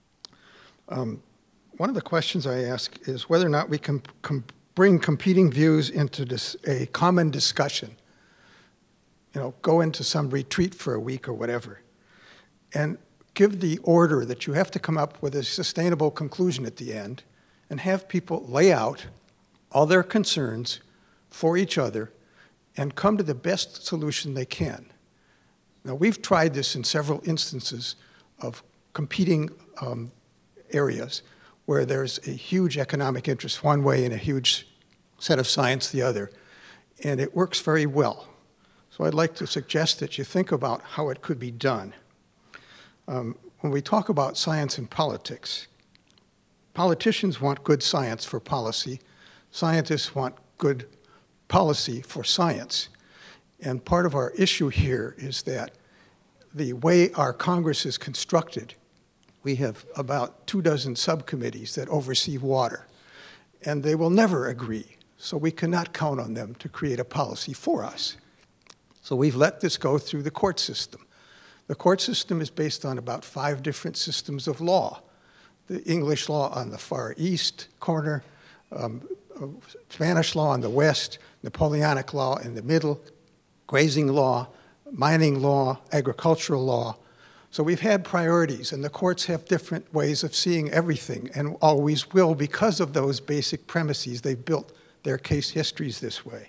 Um, one of the questions I ask is whether or not we can com bring competing views into this, a common discussion. You know, go into some retreat for a week or whatever, and give the order that you have to come up with a sustainable conclusion at the end, and have people lay out all their concerns for each other and come to the best solution they can. Now, we've tried this in several instances of competing um, areas where there's a huge economic interest one way and a huge set of science the other, and it works very well. So I'd like to suggest that you think about how it could be done. Um, when we talk about science and politics, politicians want good science for policy. Scientists want good policy for science. And part of our issue here is that the way our Congress is constructed, we have about two dozen subcommittees that oversee water, and they will never agree. So we cannot count on them to create a policy for us. So we've let this go through the court system. The court system is based on about five different systems of law. The English law on the far east corner, um, Spanish law on the west, Napoleonic law in the middle, grazing law, mining law, agricultural law. So we've had priorities, and the courts have different ways of seeing everything, and always will because of those basic premises. They've built their case histories this way.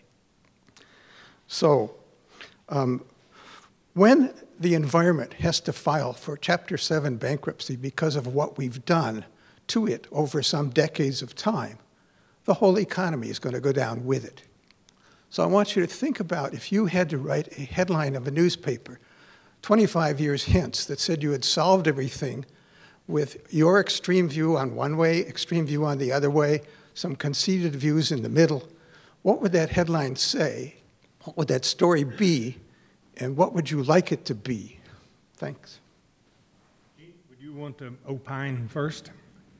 So um, when the environment has to file for Chapter seven bankruptcy because of what we've done to it over some decades of time, the whole economy is going to go down with it. So I want you to think about if you had to write a headline of a newspaper twenty-five years hence that said you had solved everything with your extreme view on one way, extreme view on the other way, some conceded views in the middle, what would that headline say? What would that story be? And what would you like it to be? Thanks. Would you want to opine first?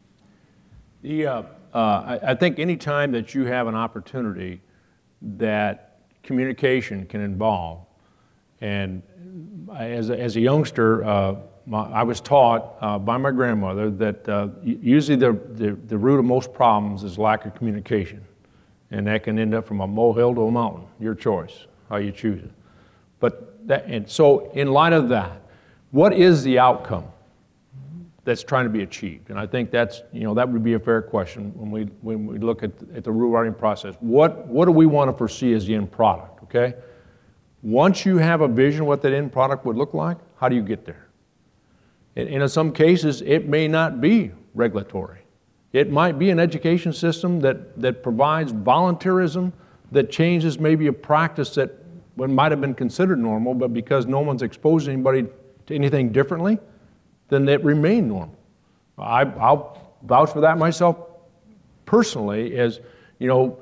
The, uh, uh, I, I think any time that you have an opportunity that communication can involve, and I, as, a, as a youngster, uh, my, I was taught uh, by my grandmother that uh, usually the, the, the root of most problems is lack of communication, and that can end up from a molehill to a mountain, your choice, how you choose it. But that, and so in light of that, what is the outcome that's trying to be achieved? And I think that's, you know, that would be a fair question when we, when we look at, at the rule writing process. What, what do we want to foresee as the end product, okay? Once you have a vision of what that end product would look like, how do you get there? And, and in some cases, it may not be regulatory. It might be an education system that, that provides volunteerism, that changes maybe a practice that what might have been considered normal, but because no one's exposed anybody to anything differently, then it remained normal. I, I'll vouch for that myself personally, as, you know,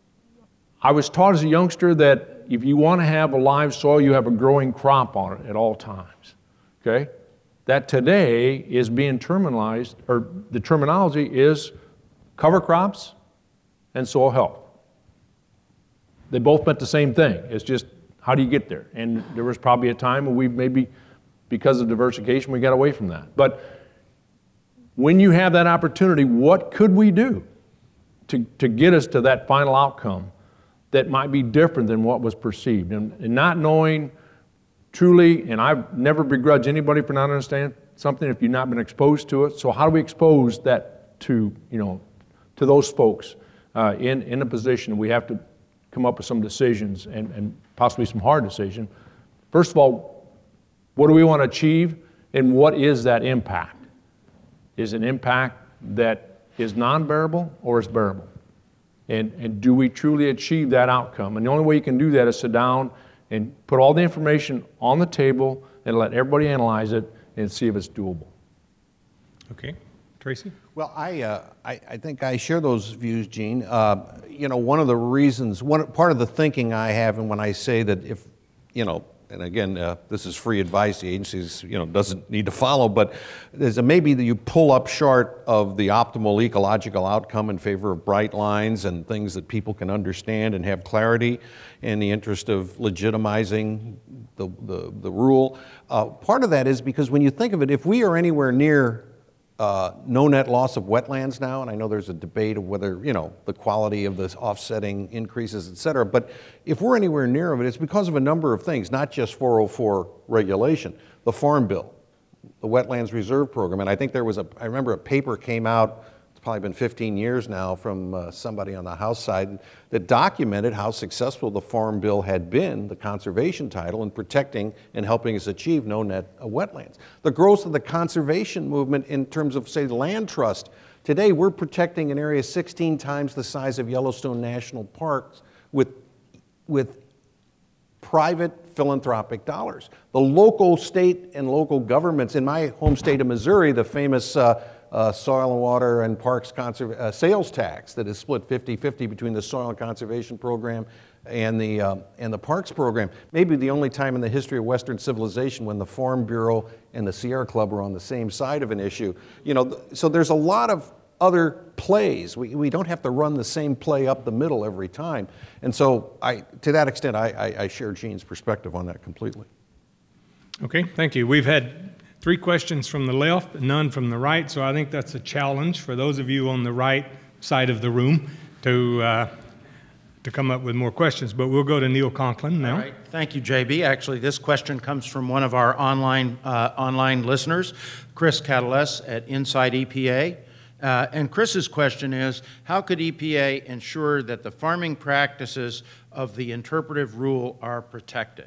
I was taught as a youngster that if you want to have a live soil, you have a growing crop on it at all times, okay? That today is being terminalized, or the terminology is cover crops and soil health. They both meant the same thing. It's just, how do you get there? And there was probably a time when we maybe, because of diversification, we got away from that. But when you have that opportunity, what could we do to, to get us to that final outcome that might be different than what was perceived? And, and not knowing truly, and I've never begrudged anybody for not understanding something if you've not been exposed to it. So how do we expose that to, you know, to those folks uh, in, in a position we have to come up with some decisions and, and possibly some hard decisions? First of all, what do we want to achieve, and what is that impact? Is an impact that is non-bearable or is bearable? And, and do we truly achieve that outcome? And the only way you can do that is sit down and put all the information on the table and let everybody analyze it and see if it's doable. Okay. Tracy? Well, I, uh, I, I think I share those views, Gene. Uh, you know, one of the reasons, one part of the thinking I have, and when I say that if, you know, and again, uh, this is free advice, the agencies, you know, doesn't need to follow, but there's a maybe that you pull up short of the optimal ecological outcome in favor of bright lines and things that people can understand and have clarity in the interest of legitimizing the, the, the rule. Uh, part of that is because when you think of it, if we are anywhere near Uh, no net loss of wetlands now, and I know there's a debate of whether, you know, the quality of the offsetting increases, et cetera, but if we're anywhere near of it, it's because of a number of things, not just four oh four regulation, the Farm Bill, the Wetlands Reserve Program, and I think there was a, I remember a paper came out, it's probably been fifteen years now, from uh, somebody on the House side that documented how successful the Farm Bill had been, the conservation title, in protecting and helping us achieve no net uh, wetlands. The growth of the conservation movement in terms of, say, the land trust. Today, we're protecting an area sixteen times the size of Yellowstone National Park with, with private philanthropic dollars. The local, state, and local governments, in my home state of Missouri, the famous uh, Uh, soil and water and parks conserv- uh, sales tax that is split fifty fifty between the soil and conservation program and the, um, and the parks program. Maybe the only time in the history of Western civilization when the Farm Bureau and the Sierra Club were on the same side of an issue. You know, th- so there's a lot of other plays. We, we don't have to run the same play up the middle every time. And so I, to that extent, I, I, I share Gene's perspective on that completely. Okay, thank you. We've had three questions from the left, none from the right, so I think that's a challenge for those of you on the right side of the room to uh, to come up with more questions. But we'll go to Neil Conklin now. All right. Thank you, J B. Actually, this question comes from one of our online uh, online listeners, Chris Catales at Inside E P A. Uh, and Chris's question is, how could E P A ensure that the farming practices of the interpretive rule are protected?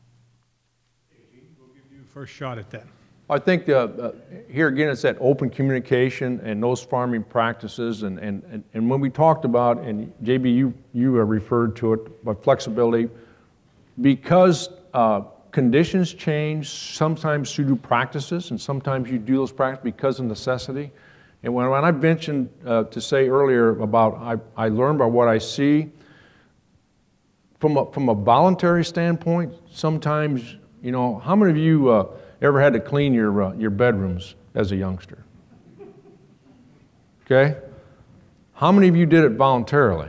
We'll give you first shot at that. I think uh, uh, here again it's that open communication and those farming practices, and, and, and, and when we talked about, and J B, you, you uh, referred to it, but flexibility, because uh, conditions change, sometimes you do practices, and sometimes you do those practices because of necessity. And when, when I mentioned uh, to say earlier about I, I learn by what I see, from a, from a voluntary standpoint, sometimes, you know, how many of you uh, ever had to clean your, uh, your bedrooms as a youngster? Okay? How many of you did it voluntarily?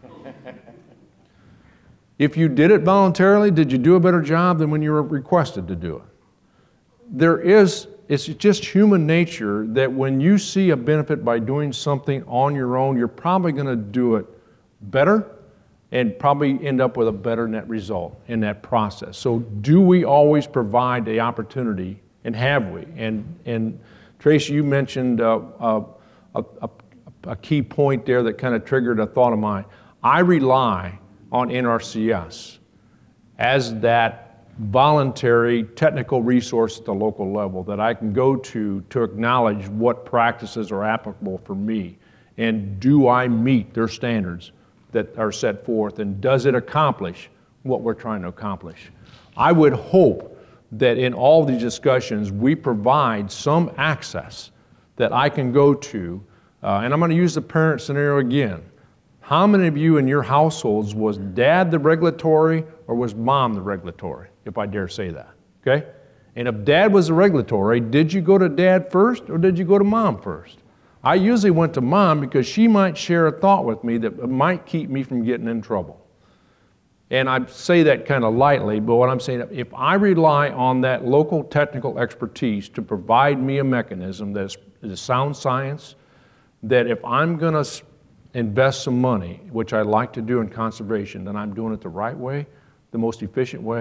If you did it voluntarily, did you do a better job than when you were requested to do it? There is, it's just human nature that when you see a benefit by doing something on your own, you're probably going to do it better and probably end up with a better net result in that process. So do we always provide the opportunity, and have we? And, and Tracy, you mentioned uh, uh, a, a, a key point there that kind of triggered a thought of mine. I rely on N R C S as that voluntary technical resource at the local level that I can go to to acknowledge what practices are applicable for me, and do I meet their standards that are set forth, and does it accomplish what we're trying to accomplish? I would hope that in all these discussions we provide some access that I can go to, uh, and I'm going to use the parent scenario again. How many of you in your households was dad the regulatory or was mom the regulatory, if I dare say that, okay? And if dad was the regulatory, did you go to dad first or did you go to mom first? I usually went to mom because she might share a thought with me that might keep me from getting in trouble. And I say that kind of lightly, but what I'm saying, if I rely on that local technical expertise to provide me a mechanism that is sound science, that if I'm going to invest some money, which I like to do in conservation, then I'm doing it the right way, the most efficient way,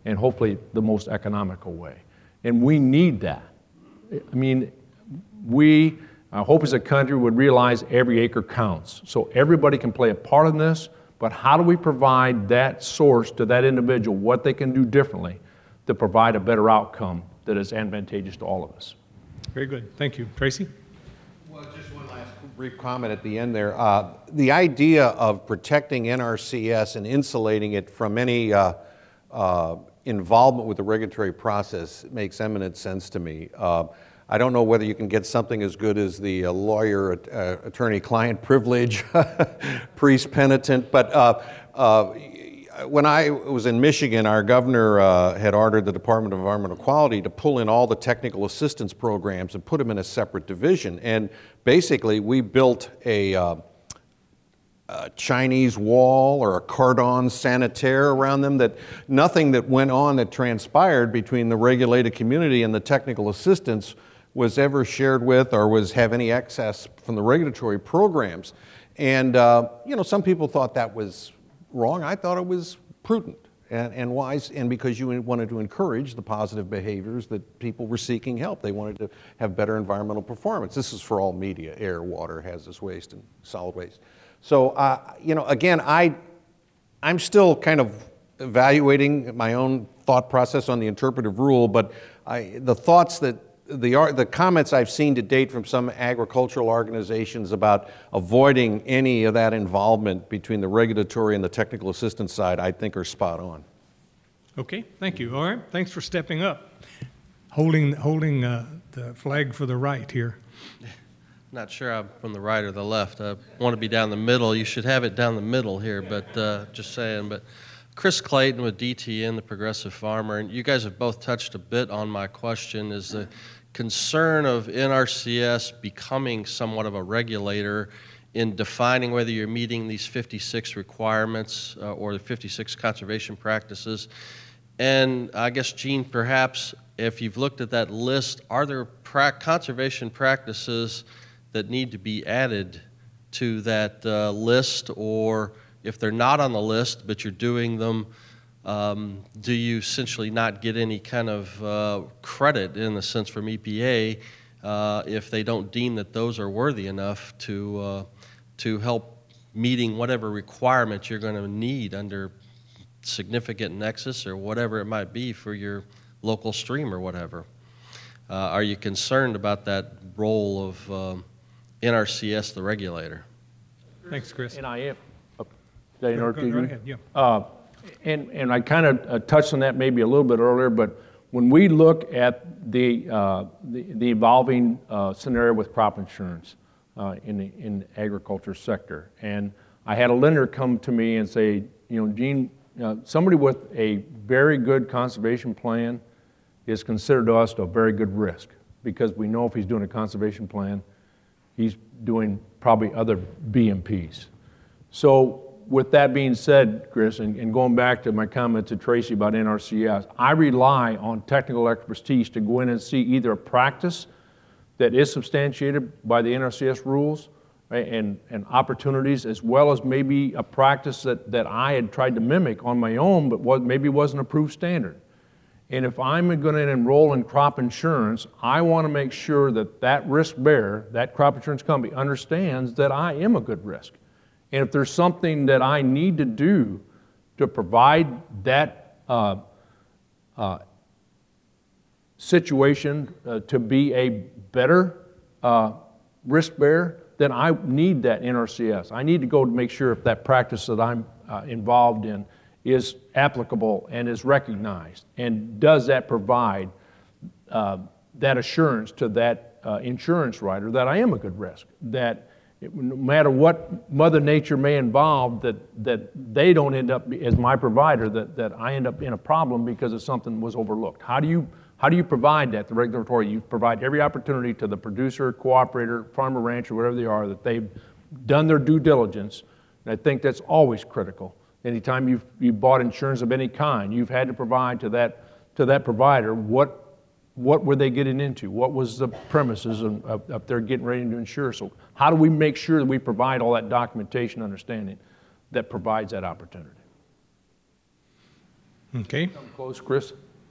and hopefully the most economical way. And we need that. I mean, we, I hope as a country would realize every acre counts. So everybody can play a part in this, but how do we provide that source to that individual, what they can do differently to provide a better outcome that is advantageous to all of us? Very good. Thank you. Tracy? Well, just one last brief comment at the end there. Uh, the idea of protecting N R C S and insulating it from any uh, uh, involvement with the regulatory process makes eminent sense to me. Uh, I don't know whether you can get something as good as the uh, lawyer, uh, attorney-client privilege, priest penitent, but uh, uh, when I was in Michigan, our governor uh, had ordered the Department of Environmental Quality to pull in all the technical assistance programs and put them in a separate division. And basically, we built a, uh, a Chinese wall or a cordon sanitaire around them, that nothing that went on that transpired between the regulated community and the technical assistance was ever shared with or was have any excess from the regulatory programs. And uh, you know, some people thought that was wrong. I thought it was prudent and, and wise, and because you wanted to encourage the positive behaviors that people were seeking help. They wanted to have better environmental performance. This is for all media: air, water, hazardous waste, and solid waste. So, uh, you know, again, I, I'm still kind of evaluating my own thought process on the interpretive rule, but I, the thoughts that The, the comments I've seen to date from some agricultural organizations about avoiding any of that involvement between the regulatory and the technical assistance side, I think are spot on. Okay, thank you. All right, thanks for stepping up, holding, holding uh, the flag for the right here. Not sure I'm from the right or the left. I want to be down the middle. You should have it down the middle here, but uh, just saying. But Chris Clayton with D T N, the Progressive Farmer, and you guys have both touched a bit on my question, is the concern of N R C S becoming somewhat of a regulator in defining whether you're meeting these fifty-six requirements uh, or the fifty-six conservation practices. And I guess, Gene, perhaps if you've looked at that list, are there pra- conservation practices that need to be added to that uh, list, or if they're not on the list but you're doing them, Um, do you essentially not get any kind of uh, credit, in a sense, from E P A uh, if they don't deem that those are worthy enough to uh, to help meeting whatever requirement you're going to need under significant nexus or whatever it might be for your local stream or whatever? Uh, are you concerned about that role of um, N R C S, the regulator? Thanks, Chris. And I am. Oh, did I Go, interrupt go, you? go ahead, yeah. Uh, And, and I kind of uh, touched on that maybe a little bit earlier, but when we look at the, uh, the, the evolving uh, scenario with crop insurance uh, in the in the agriculture sector, and I had a lender come to me and say, you know, Gene, uh, somebody with a very good conservation plan is considered to us a very good risk, because we know if he's doing a conservation plan, he's doing probably other B M Ps. So, with that being said, Chris, and, and going back to my comment to Tracy about N R C S, I rely on technical expertise to go in and see either a practice that is substantiated by the N R C S rules, right, and, and opportunities, as well as maybe a practice that, that I had tried to mimic on my own, but was, maybe wasn't approved standard. And if I'm going to enroll in crop insurance, I want to make sure that that risk bearer, that crop insurance company, understands that I am a good risk. And if there's something that I need to do to provide that uh, uh, situation uh, to be a better uh, risk bearer, then I need that N R C S. I need to go to make sure if that practice that I'm uh, involved in is applicable and is recognized, and does that provide uh, that assurance to that uh, insurance writer that I am a good risk, that It, no matter what Mother Nature may involve, that, that they don't end up, as my provider, that, that I end up in a problem because of something was overlooked. How do you, how do you provide that? The regulatory, you provide every opportunity to the producer, cooperator, farmer, rancher, whatever they are, that they've done their due diligence. And I think that's always critical. Anytime you've, you've bought insurance of any kind, you've had to provide to that, to that provider what What were they getting into? What was the premises of, of, of their getting ready to insure? So how do we make sure that we provide all that documentation understanding that provides that opportunity? Okay. Come close, Chris.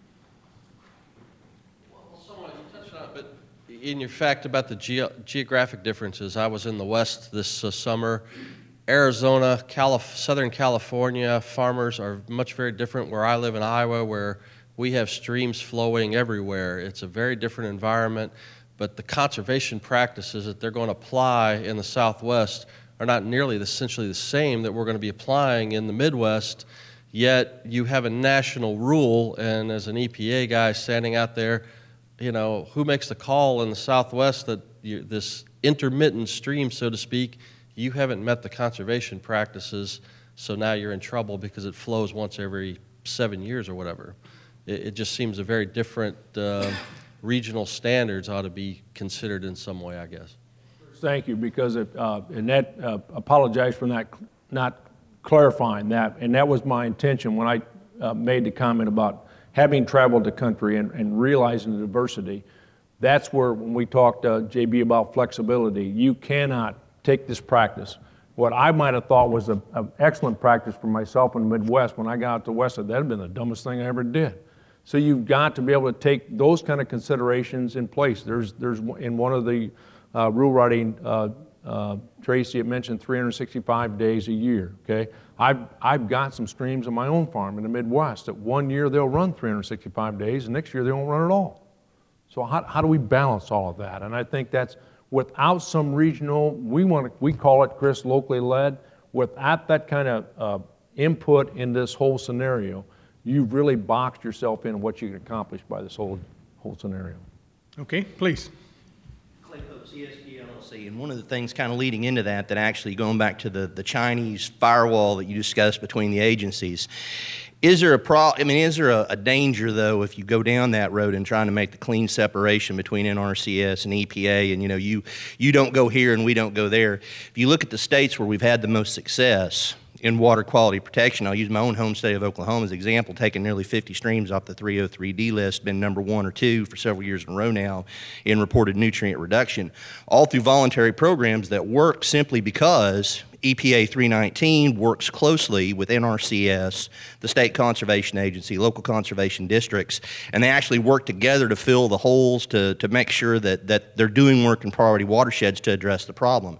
Somewhat, you touched on it, but in your fact about the geo geographic differences, I was in the West this uh, summer. Arizona, Calif Southern California, farmers are much very different. Where I live in Iowa, where we have streams flowing everywhere. It's a very different environment, but the conservation practices that they're going to apply in the Southwest are not nearly essentially the same that we're going to be applying in the Midwest, yet you have a national rule, and as an E P A guy standing out there, you know, who makes the call in the Southwest that you, this intermittent stream, so to speak, you haven't met the conservation practices, so now you're in trouble because it flows once every seven years or whatever. It, it just seems a very different uh, regional standards ought to be considered in some way, I guess. Thank you, because it, uh, Annette uh, apologized for not, not clarifying that, and that was my intention when I uh, made the comment about having traveled the country and, and realizing the diversity. That's where, when we talked, uh, J B, about flexibility, you cannot take this practice. What I might have thought was an excellent practice for myself in the Midwest, when I got out to West, that had been the dumbest thing I ever did. So you've got to be able to take those kind of considerations in place. There's, there's in one of the uh, rule writing, uh, uh, Tracy had mentioned three hundred sixty-five days a year, okay? I've, I've got some streams on my own farm in the Midwest that one year they'll run three hundred sixty-five days and next year they won't run at all. So how, how do we balance all of that? And I think that's, without some regional, we want to, we call it, Chris, locally led, without that kind of uh, input in this whole scenario, you've really boxed yourself in what you can accomplish by this whole, whole scenario. Okay, please. Clay Pope, C S G L L C, and one of the things kind of leading into that, that actually going back to the, the Chinese firewall that you discussed between the agencies, is there a pro, I mean, is there a, a danger, though, if you go down that road and trying to make the clean separation between N R C S and E P A, and, you know, you, you don't go here and we don't go there? If you look at the states where we've had the most success in water quality protection, I'll use my own home state of Oklahoma as an example, taking nearly fifty streams off the three oh three D list, been number one or two for several years in a row now in reported nutrient reduction, all through voluntary programs that work simply because E P A three nineteen works closely with N R C S, the State Conservation Agency, local conservation districts, and they actually work together to fill the holes to, to make sure that, that they're doing work in priority watersheds to address the problem.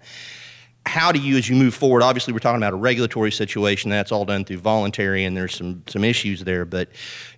How do you, as you move forward, obviously we're talking about a regulatory situation, that's all done through voluntary, and there's some, some issues there, but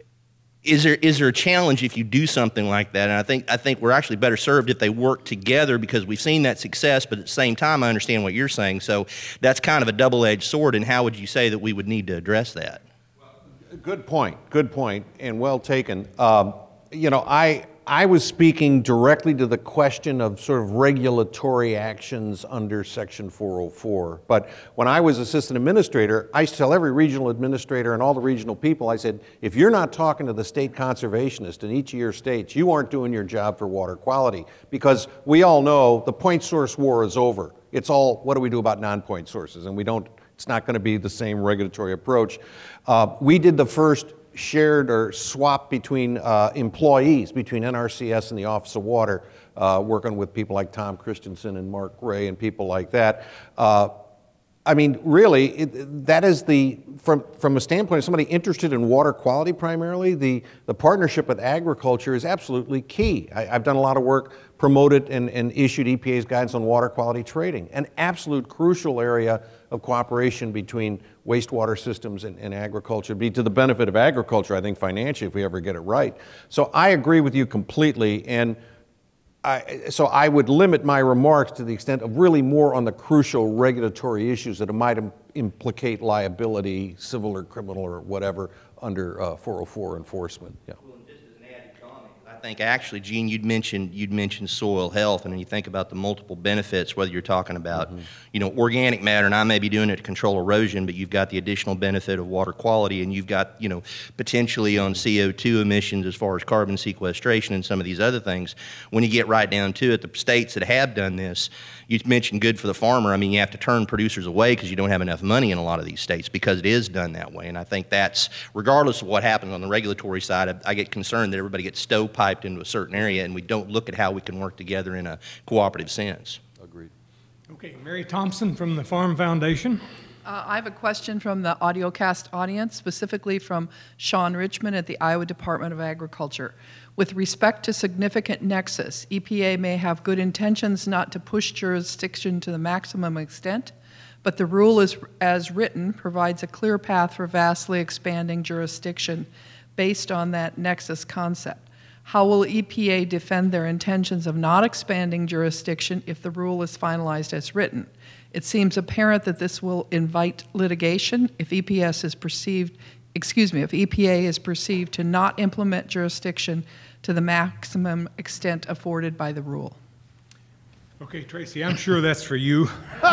is there, is there a challenge if you do something like that? And I think, I think we're actually better served if they work together, because we've seen that success, but at the same time, I understand what you're saying, so that's kind of a double-edged sword, and how would you say that we would need to address that? Good point, good point, and well taken. Um, you know, I, I was speaking directly to the question of sort of regulatory actions under Section four oh four. But when I was assistant administrator, I used to tell every regional administrator and all the regional people, I said, if you're not talking to the state conservationist in each of your states, you aren't doing your job for water quality. Because we all know the point source war is over. It's all, what do we do about non-point sources? And we don't, it's not going to be the same regulatory approach. Uh, we did the first shared or swap between uh, employees, between N R C S and the Office of Water, uh, working with people like Tom Christensen and Mark Ray and people like that. Uh, I mean, really, it, that is the, from, from a standpoint of somebody interested in water quality primarily, the, the partnership with agriculture is absolutely key. I, I've done a lot of work, promoted and, and issued E P A's guidance on water quality trading, an absolute crucial area of cooperation between wastewater systems and, and agriculture. It'd be to the benefit of agriculture, I think, financially, if we ever get it right. So I agree with you completely, and I, so I would limit my remarks to the extent of really more on the crucial regulatory issues that might im- implicate liability, civil or criminal or whatever, under uh, four oh four enforcement. Yeah. I think actually, Gene, you'd mentioned you'd mentioned soil health, and when you think about the multiple benefits, whether you're talking about mm-hmm. you know, organic matter, and I may be doing it to control erosion, but you've got the additional benefit of water quality, and you've got, you know, potentially on C O two emissions as far as carbon sequestration and some of these other things. When you get right down to it, the states that have done this, you mentioned good for the farmer. I mean, you have to turn producers away because you don't have enough money in a lot of these states because it is done that way. And I think that's, regardless of what happens on the regulatory side, I, I get concerned that everybody gets stovepiped into a certain area and we don't look at how we can work together in a cooperative sense. Agreed. Okay, Mary Thompson from the Farm Foundation. Uh, I have a question from the AudioCast audience, specifically from Sean Richmond at the Iowa Department of Agriculture. With respect to significant nexus, E P A may have good intentions not to push jurisdiction to the maximum extent, but the rule is, as written provides a clear path for vastly expanding jurisdiction based on that nexus concept. How will E P A defend their intentions of not expanding jurisdiction if the rule is finalized as written? It seems apparent that this will invite litigation if E P S is perceived, excuse me, if E P A is perceived to not implement jurisdiction to the maximum extent afforded by the rule. Okay, Tracy, I'm sure that's for you.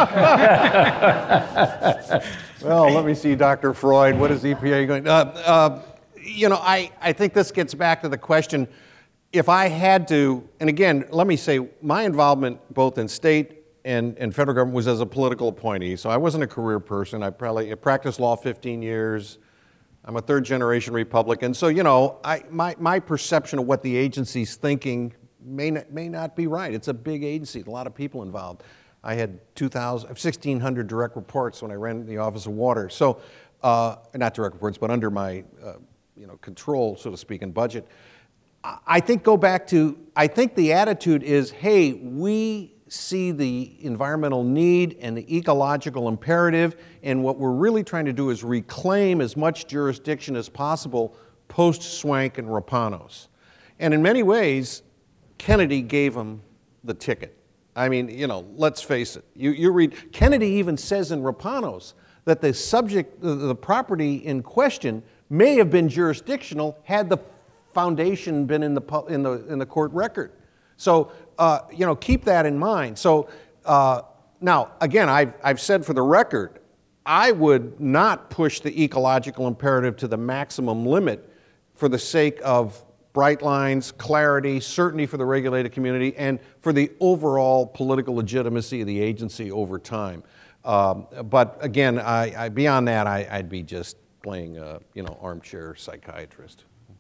Well, let me see, Doctor Freud, what is E P A going, uh, uh, you know, I, I think this gets back to the question, if I had to, and again, let me say, my involvement both in state and, and federal government was as a political appointee, so I wasn't a career person. I probably I practiced law fifteen years. I'm a third generation Republican, so you know, I, my, my perception of what the agency's thinking may not, may not be right. It's a big agency, a lot of people involved. I had two thousand, sixteen hundred direct reports when I ran the Office of Water, so uh, not direct reports, but under my uh, you know, control, so to speak, and budget. I think go back to, I think the attitude is, hey, we see the environmental need and the ecological imperative, and what we're really trying to do is reclaim as much jurisdiction as possible post-Swank and Rapanos. And in many ways, Kennedy gave them the ticket. I mean, you know, let's face it. You, you read, Kennedy even says in Rapanos that the subject, the, the property in question may have been jurisdictional had the foundation been in the, in the, in the court record. So, uh, you know, keep that in mind. So, uh, now, again, I've, I've said for the record, I would not push the ecological imperative to the maximum limit for the sake of bright lines, clarity, certainty for the regulated community, and for the overall political legitimacy of the agency over time. Um, but again, I, I, beyond that, I, I'd be just playing, uh, you know, armchair psychiatrist.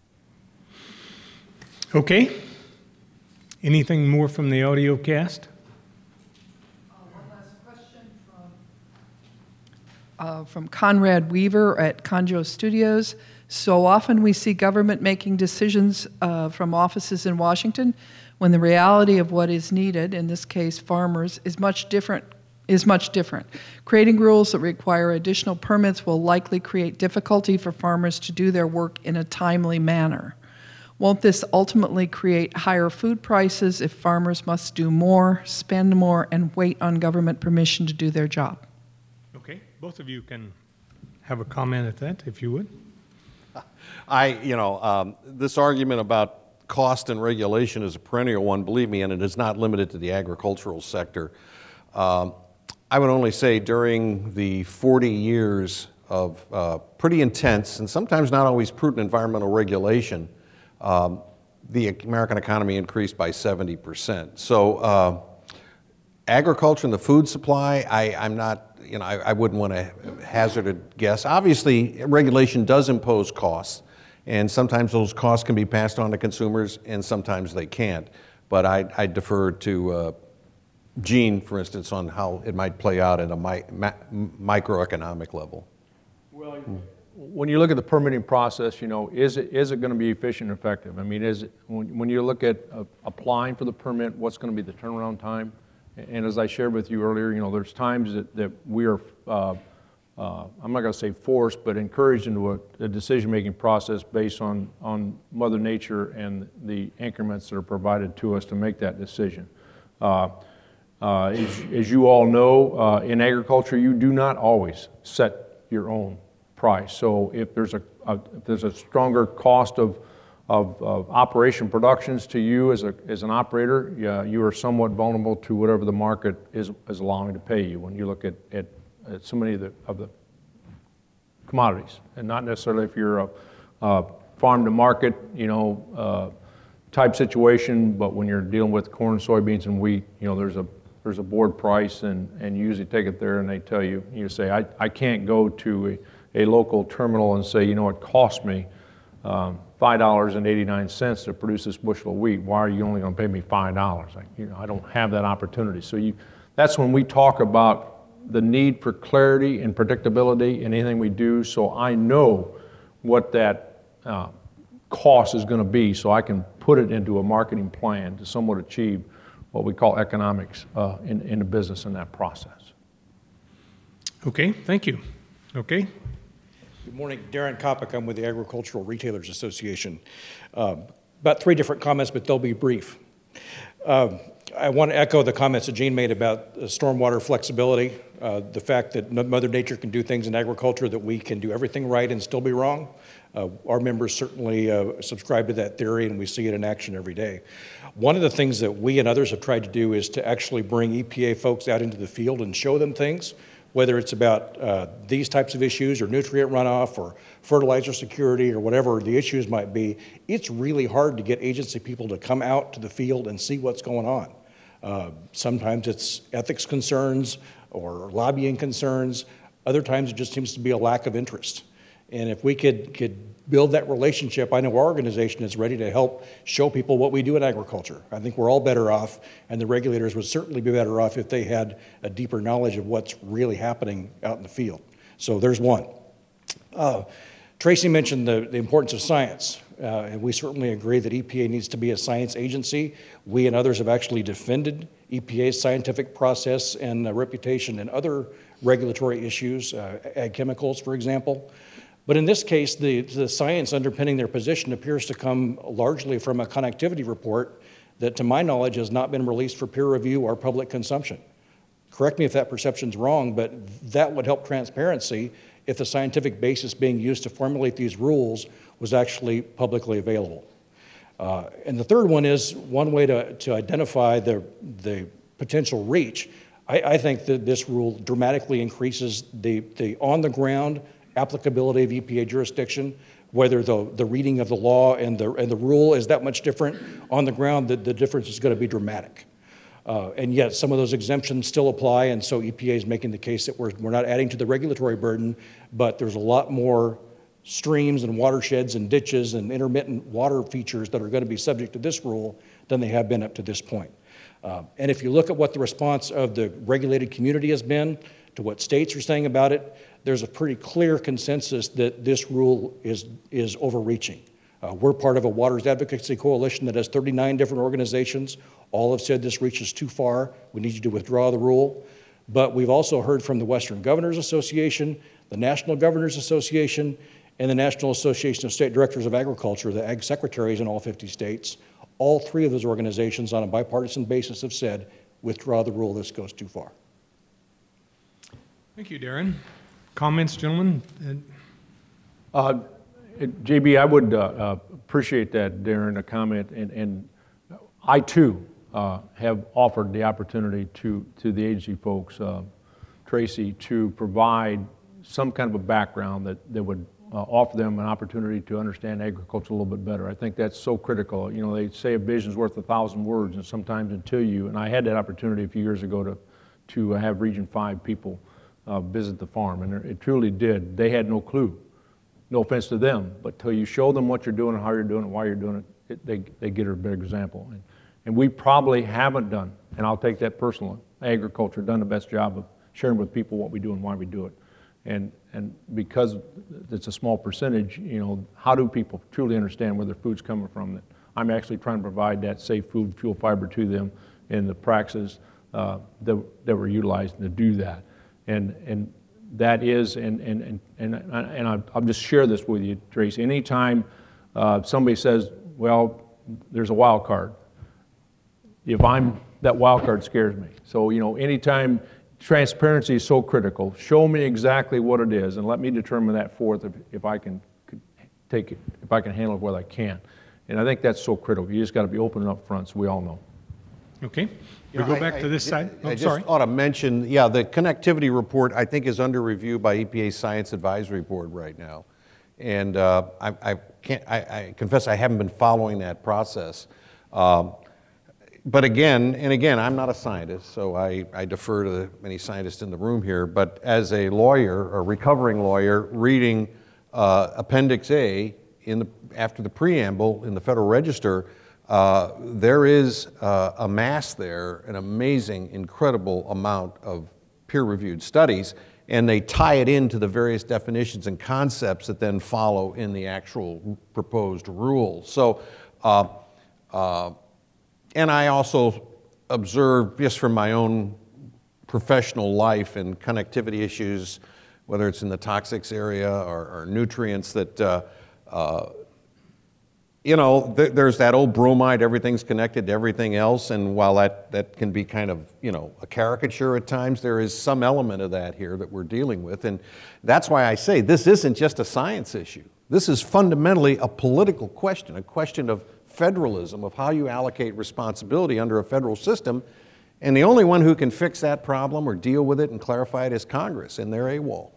Okay. Anything more from the audio cast? Uh, one last question from, uh, from Conrad Weaver at Conjo Studios. So often we see government making decisions uh, from offices in Washington when the reality of what is needed, in this case farmers, is much different. is much different. Creating rules that require additional permits will likely create difficulty for farmers to do their work in a timely manner. Won't this ultimately create higher food prices if farmers must do more, spend more, and wait on government permission to do their job? Okay, both of you can have a comment at that, if you would. I, you know, um, this argument about cost and regulation is a perennial one, believe me, and it is not limited to the agricultural sector. Um, I would only say during the forty years of uh, pretty intense and sometimes not always prudent environmental regulation, um, the American economy increased by seventy percent. So uh, agriculture and the food supply, I, I'm not, you know, I, I wouldn't want to hazard a guess. Obviously, regulation does impose costs, and sometimes those costs can be passed on to consumers and sometimes they can't. But I, I defer to uh, Gene, for instance, on how it might play out at a mi ma microeconomic level. Well, hmm. when you look at the permitting process, you know, is it, is it going to be efficient and effective? I mean, is it, when, when you look at uh, applying for the permit, what's going to be the turnaround time? And as I shared with you earlier, you know, there's times that, that we are, uh, uh, I'm not going to say forced, but encouraged into a, a decision-making process based on, on Mother Nature and the increments that are provided to us to make that decision. Uh, Uh, as, as you all know, uh, in agriculture, you do not always set your own price. So if there's a, a if there's a stronger cost of, of, of operation productions to you as, a, as an operator, uh, you are somewhat vulnerable to whatever the market is, is allowing to pay you when you look at, at, at so many of the, of the commodities. And not necessarily if you're a, a farm to market, you know, uh, type situation, but when you're dealing with corn, soybeans, and wheat, you know, there's a there's a board price, and, and you usually take it there and they tell you, you say, I, I can't go to a, a local terminal and say, you know, it cost me um, five dollars and eighty-nine cents to produce this bushel of wheat. Why are you only going to pay me five dollars? Like, you know, I don't have that opportunity. So you, that's when we talk about the need for clarity and predictability in anything we do, so I know what that uh, cost is going to be, so I can put it into a marketing plan to somewhat achieve what we call economics uh, in, in the business in that process. Okay, thank you. Okay. Good morning, Darren Kopic. I'm with the Agricultural Retailers Association. Uh, about three different comments, but they'll be brief. Uh, I want to echo the comments that Gene made about uh, stormwater flexibility, uh, the fact that Mother Nature can do things in agriculture that we can do everything right and still be wrong. Uh, our members certainly uh, subscribe to that theory, and we see it in action every day. One of the things that we and others have tried to do is to actually bring E P A folks out into the field and show them things, whether it's about uh, these types of issues or nutrient runoff or fertilizer security or whatever the issues might be. It's really hard to get agency people to come out to the field and see what's going on. Uh, sometimes it's ethics concerns or lobbying concerns. Other times it just seems to be a lack of interest. And if we could, could build that relationship, I know our organization is ready to help show people what we do in agriculture. I think we're all better off, and the regulators would certainly be better off if they had a deeper knowledge of what's really happening out in the field. So there's one. Uh, Tracy mentioned the, the importance of science, uh, and we certainly agree that E P A needs to be a science agency. We and others have actually defended E P A's scientific process and uh, reputation in other regulatory issues, uh, ag chemicals, for example. But in this case, the, the science underpinning their position appears to come largely from a connectivity report that, to my knowledge, has not been released for peer review or public consumption. Correct me if that perception's wrong, but that would help transparency if the scientific basis being used to formulate these rules was actually publicly available. Uh, and the third one is one way to, to identify the, the potential reach. I, I think that this rule dramatically increases the, the on-the-ground applicability of E P A jurisdiction, whether the, the reading of the law and the, and the rule is that much different on the ground, that the difference is going to be dramatic. Uh, and yet some of those exemptions still apply, and so E P A is making the case that we're, we're not adding to the regulatory burden, but there's a lot more streams and watersheds and ditches and intermittent water features that are going to be subject to this rule than they have been up to this point. Uh, and if you look at what the response of the regulated community has been to what states are saying about it, there's a pretty clear consensus that this rule is, is overreaching. Uh, we're part of a Waters Advocacy Coalition that has thirty-nine different organizations. All have said this reaches too far. We need you to withdraw the rule. But we've also heard from the Western Governors Association, the National Governors Association, and the National Association of State Directors of Agriculture, the ag secretaries in all fifty states. All three of those organizations on a bipartisan basis have said, withdraw the rule, this goes too far. Thank you, Darren. Comments, gentlemen? Uh, J B, I would uh, uh, appreciate that, Darren, a comment, and, and I too uh, have offered the opportunity to, to the agency folks, uh, Tracy, to provide some kind of a background that, that would uh, offer them an opportunity to understand agriculture a little bit better. I think that's so critical. You know, they say a vision's worth a thousand words, and sometimes until you, and I had that opportunity a few years ago to, to have Region five people Uh, visit the farm, and it truly did. They had no clue. No offense to them, but till you show them what you're doing and how you're doing it, why you're doing it, it they, they get a better example. And, and we probably haven't done, and I'll take that personally, agriculture, done the best job of sharing with people what we do and why we do it. And, and because it's a small percentage, you know, how do people truly understand where their food's coming from? That I'm actually trying to provide that safe food, fuel, fiber to them in the practices uh, that, that we're utilizing to do that. And and that is, and and and and, and I'll, I'll just share this with you, Tracy. Anytime uh, somebody says, well, there's a wild card, if I'm, that wild card scares me. So, you know, anytime, transparency is so critical. Show me exactly what it is, and let me determine that forth if, if I can take it, if I can handle it what I can. And I think that's so critical. You just got to be open and up front, so we all know. Okay. We You go know, back I, to this I, side. Oh, I just sorry. ought to mention, yeah, the connectivity report, I think, is under review by E P A's Science Advisory Board right now. And uh, I, I, can't, I, I confess I haven't been following that process. Um, but again, and again, I'm not a scientist, so I, I defer to the many scientists in the room here, but as a lawyer, a recovering lawyer, reading uh, Appendix A in the, after the preamble in the Federal Register, Uh, there is uh, amassed there an amazing, incredible amount of peer-reviewed studies, and they tie it into the various definitions and concepts that then follow in the actual proposed rule. So, uh, uh, and I also observe, just from my own professional life and connectivity issues, whether it's in the toxics area or, or nutrients, that uh, uh, you know, th there's that old bromide, everything's connected to everything else, and while that, that can be kind of, you know, a caricature at times, there is some element of that here that we're dealing with, and that's why I say this isn't just a science issue. This is fundamentally a political question, a question of federalism, of how you allocate responsibility under a federal system, and the only one who can fix that problem or deal with it and clarify it is Congress, and they're AWOL.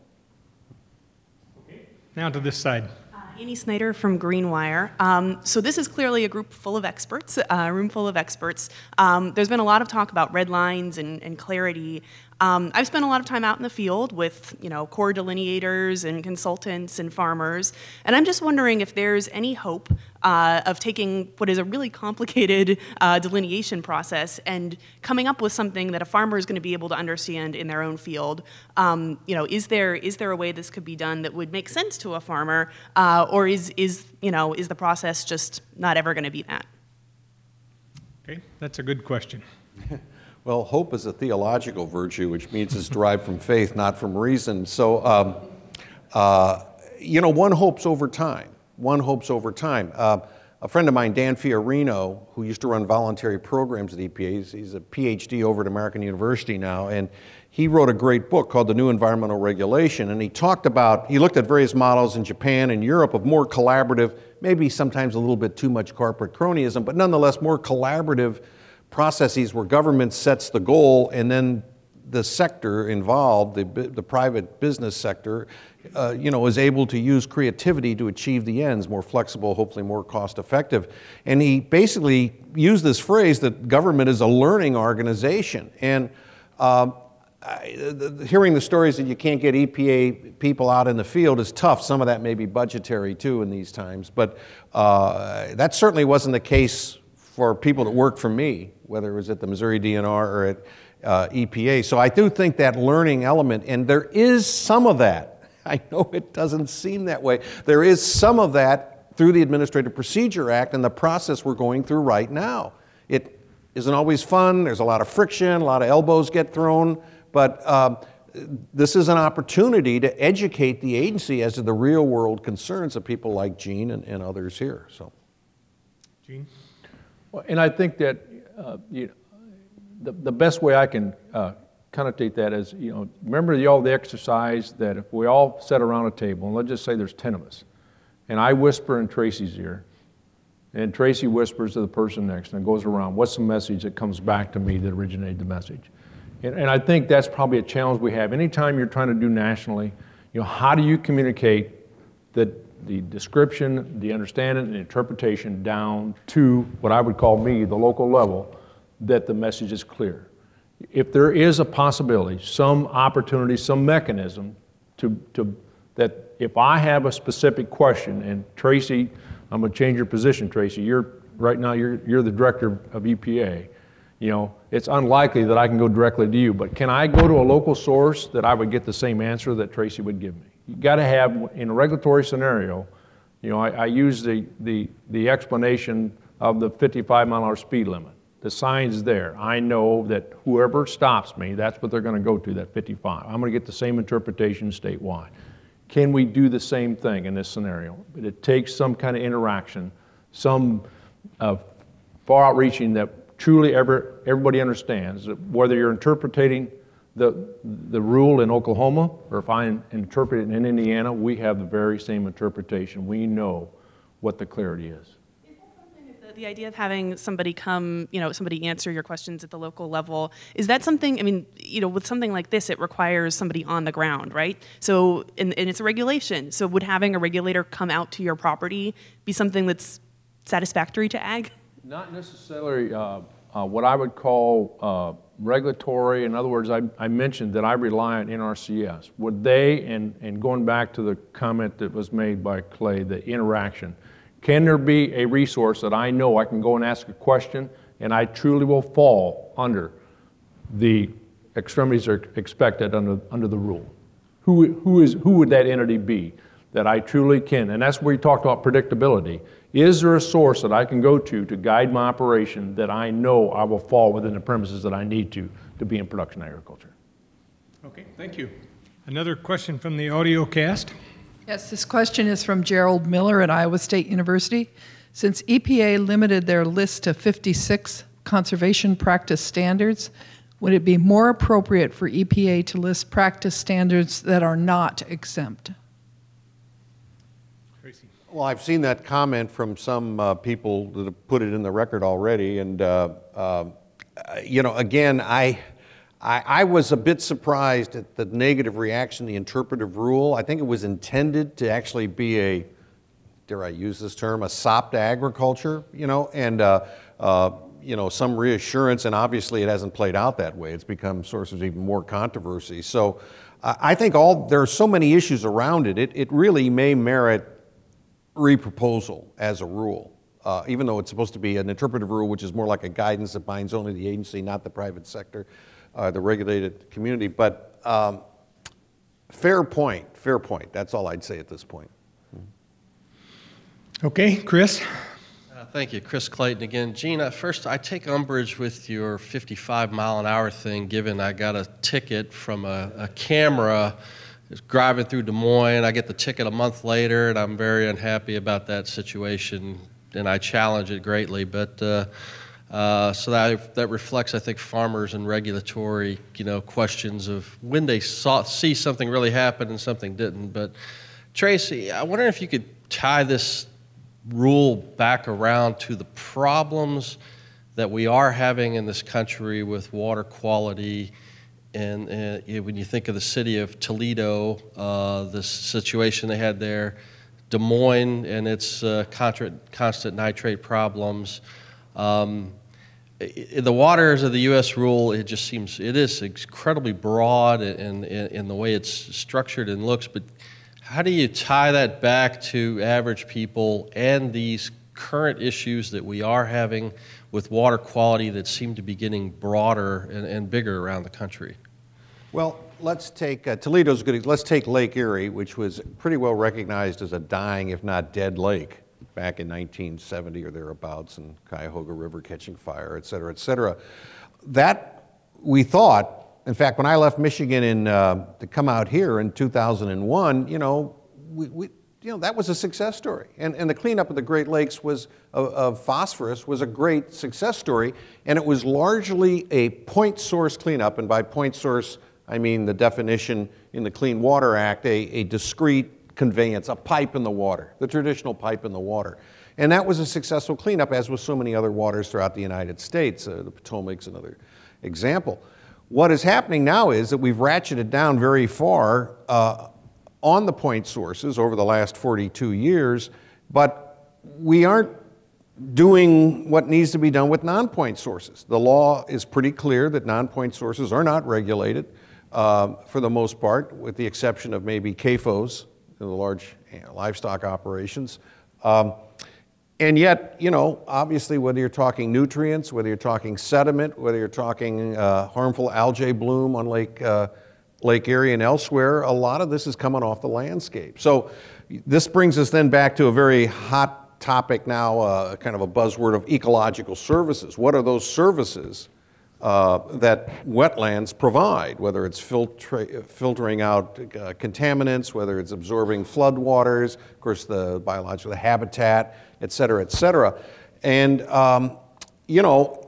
Now to this side. Annie Snyder from Greenwire. Um, so this is clearly a group full of experts, a room full of experts. Um, there's been a lot of talk about red lines and, and clarity. Um, I've spent a lot of time out in the field with, you know, core delineators and consultants and farmers, and I'm just wondering if there's any hope uh, of taking what is a really complicated uh, delineation process and coming up with something that a farmer is going to be able to understand in their own field. Um, you know, is there is there a way this could be done that would make sense to a farmer, uh, or is is you know is the process just not ever going to be that? Okay, that's a good question. Well, hope is a theological virtue, which means it's derived from faith, not from reason. So, um, uh, you know, one hopes over time. One hopes over time. Uh, a friend of mine, Dan Fiorino, who used to run voluntary programs at E P A, he's, he's a P H D over at American University now, and he wrote a great book called The New Environmental Regulation, and he talked about, he looked at various models in Japan and Europe of more collaborative, maybe sometimes a little bit too much corporate cronyism, but nonetheless more collaborative processes where government sets the goal and then the sector involved, the, the private business sector, uh, you know, is able to use creativity to achieve the ends, more flexible, hopefully more cost effective. And he basically used this phrase that government is a learning organization. And um, I, the, hearing the stories that you can't get E P A people out in the field is tough. Some of that may be budgetary too in these times, but uh, that certainly wasn't the case for people that work for me, whether it was at the Missouri D N R or at uh, E P A. So I do think that learning element, and there is some of that. I know it doesn't seem that way. There is some of that through the Administrative Procedure Act and the process we're going through right now. It isn't always fun. There's a lot of friction, a lot of elbows get thrown, but um, this is an opportunity to educate the agency as to the real world concerns of people like Gene and, and others here. So, Gene? Well, and I think that uh, you know, the, the best way I can uh, connotate that is, you know, remember the, all the exercise that if we all sat around a table, and let's just say there's ten of us, and I whisper in Tracy's ear, and Tracy whispers to the person next, and it goes around, what's the message that comes back to me that originated the message? And, and I think that's probably a challenge we have. Anytime you're trying to do nationally, you know, how do you communicate that the description, the understanding, and interpretation down to what I would call me, the local level, that the message is clear. If there is a possibility, some opportunity, some mechanism to, to that if I have a specific question, and Tracy, I'm going to change your position, Tracy. You're right now. You're you're the director of E P A. You know, it's unlikely that I can go directly to you, but can I go to a local source that I would get the same answer that Tracy would give me? You got to have, in a regulatory scenario, you know, I, I use the, the, the explanation of the fifty-five mile an hour speed limit. The sign's there. I know that whoever stops me, that's what they're going to go to, that fifty-five. I'm going to get the same interpretation statewide. Can we do the same thing in this scenario? But it takes some kind of interaction, some uh, far outreaching that truly ever, everybody understands, that whether you're interpreting the, the rule in Oklahoma or if I interpret it in Indiana, we have the very same interpretation. We know what the clarity is. The idea of having somebody come, you know, somebody answer your questions at the local level, is that something, I mean, you know, with something like this, it requires somebody on the ground, right? So, and, and it's a regulation. So would having a regulator come out to your property be something that's satisfactory to ag? Not necessarily uh, uh, what I would call uh, regulatory. In other words, I, I mentioned that I rely on N R C S. Would they, and, and going back to the comment that was made by Clay, the interaction, can there be a resource that I know I can go and ask a question and I truly will fall under the extremities are expected under, under the rule? Who, who, is, who would that entity be that I truly can? And that's where we talked about predictability. Is there a source that I can go to to guide my operation that I know I will fall within the premises that I need to to be in production agriculture? Okay, thank you. Another question from the audio cast. Yes, this question is from Gerald Miller at Iowa State University. Since E P A limited their list to fifty-six conservation practice standards, would it be more appropriate for E P A to list practice standards that are not exempt? Well, I've seen that comment from some uh, people that have put it in the record already, and uh, uh, you know, again, I, I, I was a bit surprised at the negative reaction, the interpretive rule. I think it was intended to actually be a, dare I use this term, a sop to agriculture, you know, and uh, uh, you know, some reassurance, and obviously it hasn't played out that way. It's become source of even more controversy. So uh, I think all there are so many issues around it, it, it really may merit reproposal as a rule, uh, even though it's supposed to be an interpretive rule, which is more like a guidance that binds only the agency, not the private sector, uh, the regulated community. But um, fair point, fair point. That's all I'd say at this point. Okay, Chris. Uh, thank you, Chris Clayton again. Gene, uh, first, I take umbrage with your fifty-five mile an hour thing, given I got a ticket from a, a camera driving through Des Moines. I get the ticket a month later, and I'm very unhappy about that situation, and I challenge it greatly. But uh, uh, so that that reflects, I think, farmers and regulatory, you know, questions of when they saw, see something really happen and something didn't. But Tracy, I wonder if you could tie this rule back around to the problems that we are having in this country with water quality. And uh, when you think of the city of Toledo, uh, the situation they had there, Des Moines and its uh, contra- constant nitrate problems, um, in the waters of the U S rule, it just seems, it is incredibly broad in, in, in the way it's structured and looks, but how do you tie that back to average people and these current issues that we are having with water quality that seem to be getting broader and, and bigger around the country? Well, let's take, uh, Toledo's good, let's take Lake Erie, which was pretty well recognized as a dying, if not dead lake back in nineteen seventy or thereabouts, and Cuyahoga River catching fire, et cetera, et cetera. That, we thought, in fact, when I left Michigan in, uh, to come out here in two thousand one, you know, we, we you know, that was a success story. And, and the cleanup of the Great Lakes was, of, of phosphorus was a great success story, and it was largely a point source cleanup, and by point source, I mean the definition in the Clean Water Act, a, a discrete conveyance, a pipe in the water, the traditional pipe in the water. And that was a successful cleanup, as with so many other waters throughout the United States. Uh, the Potomac's another example. What is happening now is that we've ratcheted down very far uh, on the point sources over the last forty-two years, but we aren't doing what needs to be done with non-point sources. The law is pretty clear that non-point sources are not regulated uh, for the most part, with the exception of maybe C A F Os, the large you know, livestock operations. Um, And yet, you know, obviously, whether you're talking nutrients, whether you're talking sediment, whether you're talking uh, harmful algae bloom on Lake, uh, Lake Erie and elsewhere, a lot of this is coming off the landscape. So this brings us then back to a very hot topic now, uh, kind of a buzzword of ecological services. What are those services uh, that wetlands provide, whether it's filtra- filtering out uh, contaminants, whether it's absorbing floodwaters, of course, the biological habitat, et cetera, et cetera. And, um, you know,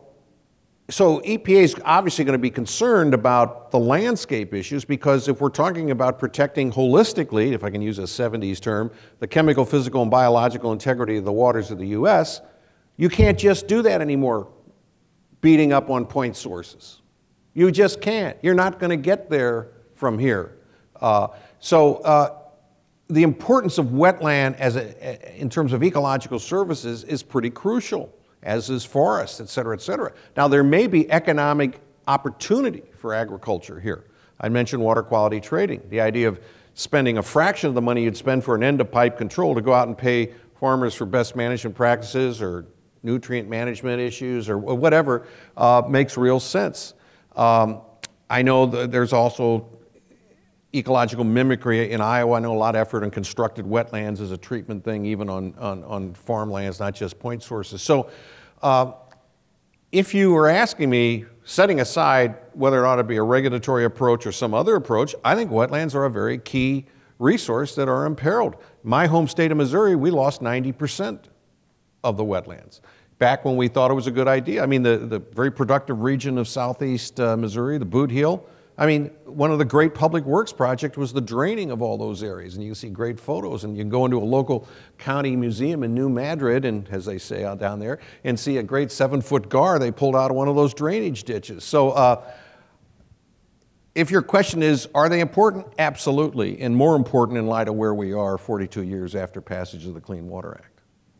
so E P A is obviously going to be concerned about the landscape issues, because if we're talking about protecting holistically, if I can use a seventies term, the chemical, physical, and biological integrity of the waters of the U S, you can't just do that anymore, beating up on point sources. You just can't. You're not going to get there from here. Uh, so, uh, the importance of wetland as a, in terms of ecological services is pretty crucial, as is forest, et cetera, et cetera. Now, there may be economic opportunity for agriculture here. I mentioned water quality trading, the idea of spending a fraction of the money you'd spend for an end-of-pipe control to go out and pay farmers for best management practices or nutrient management issues or whatever uh, makes real sense. Um, I know that there's also ecological mimicry in Iowa. I know a lot of effort in constructed wetlands as a treatment thing, even on, on, on farmlands, not just point sources. So uh, if you were asking me, setting aside whether it ought to be a regulatory approach or some other approach, I think wetlands are a very key resource that are imperiled. My home state of Missouri, we lost ninety percent of the wetlands back when we thought it was a good idea. I mean, the, the very productive region of southeast uh, Missouri, the Boot Heel, I mean, one of the great public works projects was the draining of all those areas, and you can see great photos, and you can go into a local county museum in New Madrid, and as they say out down there, and see a great seven-foot gar they pulled out of one of those drainage ditches. So uh, if your question is, are they important? Absolutely, and more important in light of where we are forty-two years after passage of the Clean Water Act.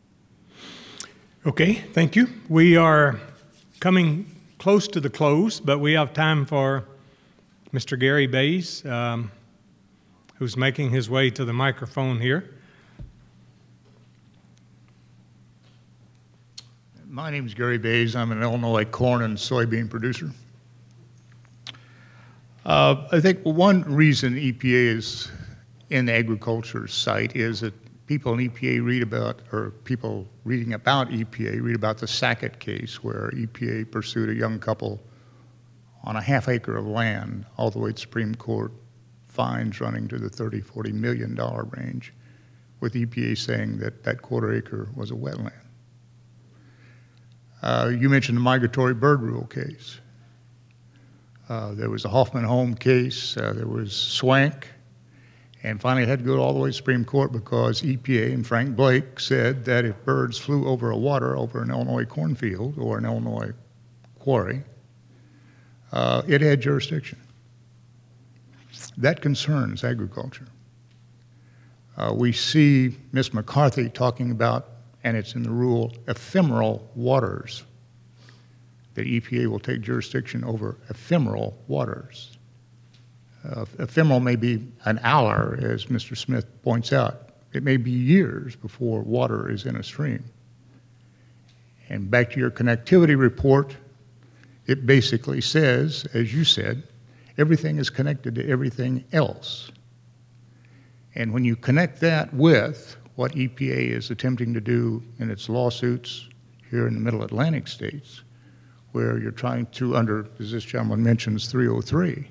Okay, thank you. We are coming close to the close, but we have time for Mister Gary Bays, um, who's making his way to the microphone here. My name is Gary Bays. I'm an Illinois corn and soybean producer. Uh, I think one reason E P A is in the agriculture site is that people in E P A read about, or people reading about E P A read about the Sackett case, where E P A pursued a young couple on a half acre of land all the way to Supreme Court, fines running to the thirty, forty million dollar range, with E P A saying that that quarter acre was a wetland. Uh, you mentioned the migratory bird rule case. Uh, there was the Hoffman Home case, uh, there was Swank, and finally it had to go all the way to Supreme Court because E P A and Frank Blake said that if birds flew over a water, over an Illinois cornfield or an Illinois quarry, uh, it had jurisdiction. That concerns agriculture. Uh, we see Miz McCarthy talking about, and it's in the rule, ephemeral waters, that E P A will take jurisdiction over ephemeral waters. Uh, ephemeral may be an hour, as Mister Smith points out. It may be years before water is in a stream. And back to your connectivity report, it basically says, as you said, everything is connected to everything else. And when you connect that with what E P A is attempting to do in its lawsuits here in the Middle Atlantic states, where you're trying to, under, as this gentleman mentions, three oh three,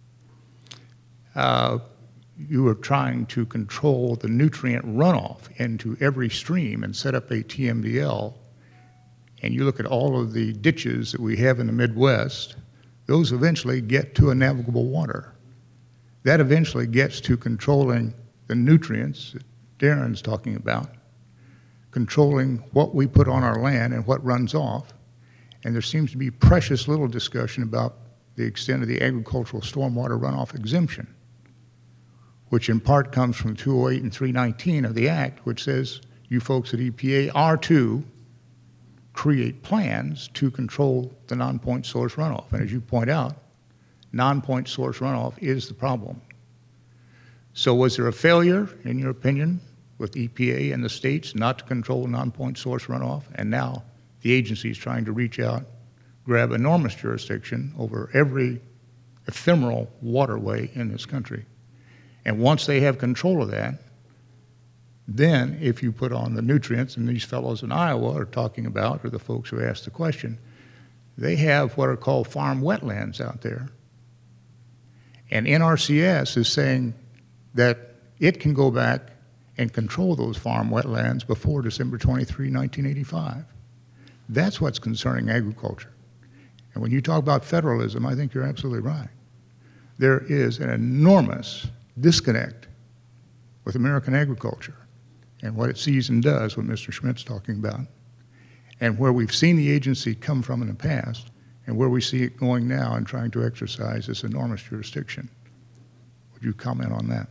uh, you are trying to control the nutrient runoff into every stream and set up a T M D L. And you look at all of the ditches that we have in the Midwest, those eventually get to a navigable water. That eventually gets to controlling the nutrients that Darren's talking about, controlling what we put on our land and what runs off. And there seems to be precious little discussion about the extent of the agricultural stormwater runoff exemption, which in part comes from two oh eight and three nineteen of the Act, which says you folks at E P A are to create plans to control the non-point source runoff. And as you point out, non-point source runoff is the problem. So was there a failure, in your opinion, with E P A and the states not to control non-point source runoff? And now the agency is trying to reach out, grab enormous jurisdiction over every ephemeral waterway in this country. And once they have control of that, then if you put on the nutrients, and these fellows in Iowa are talking about, or the folks who asked the question, they have what are called farm wetlands out there. And N R C S is saying that it can go back and control those farm wetlands before December twenty-third, nineteen eighty-five. That's what's concerning agriculture. And when you talk about federalism, I think you're absolutely right. There is an enormous disconnect with American agriculture and what it sees and does, what Mister Schmidt's talking about, and where we've seen the agency come from in the past and where we see it going now and trying to exercise this enormous jurisdiction. Would you comment on that?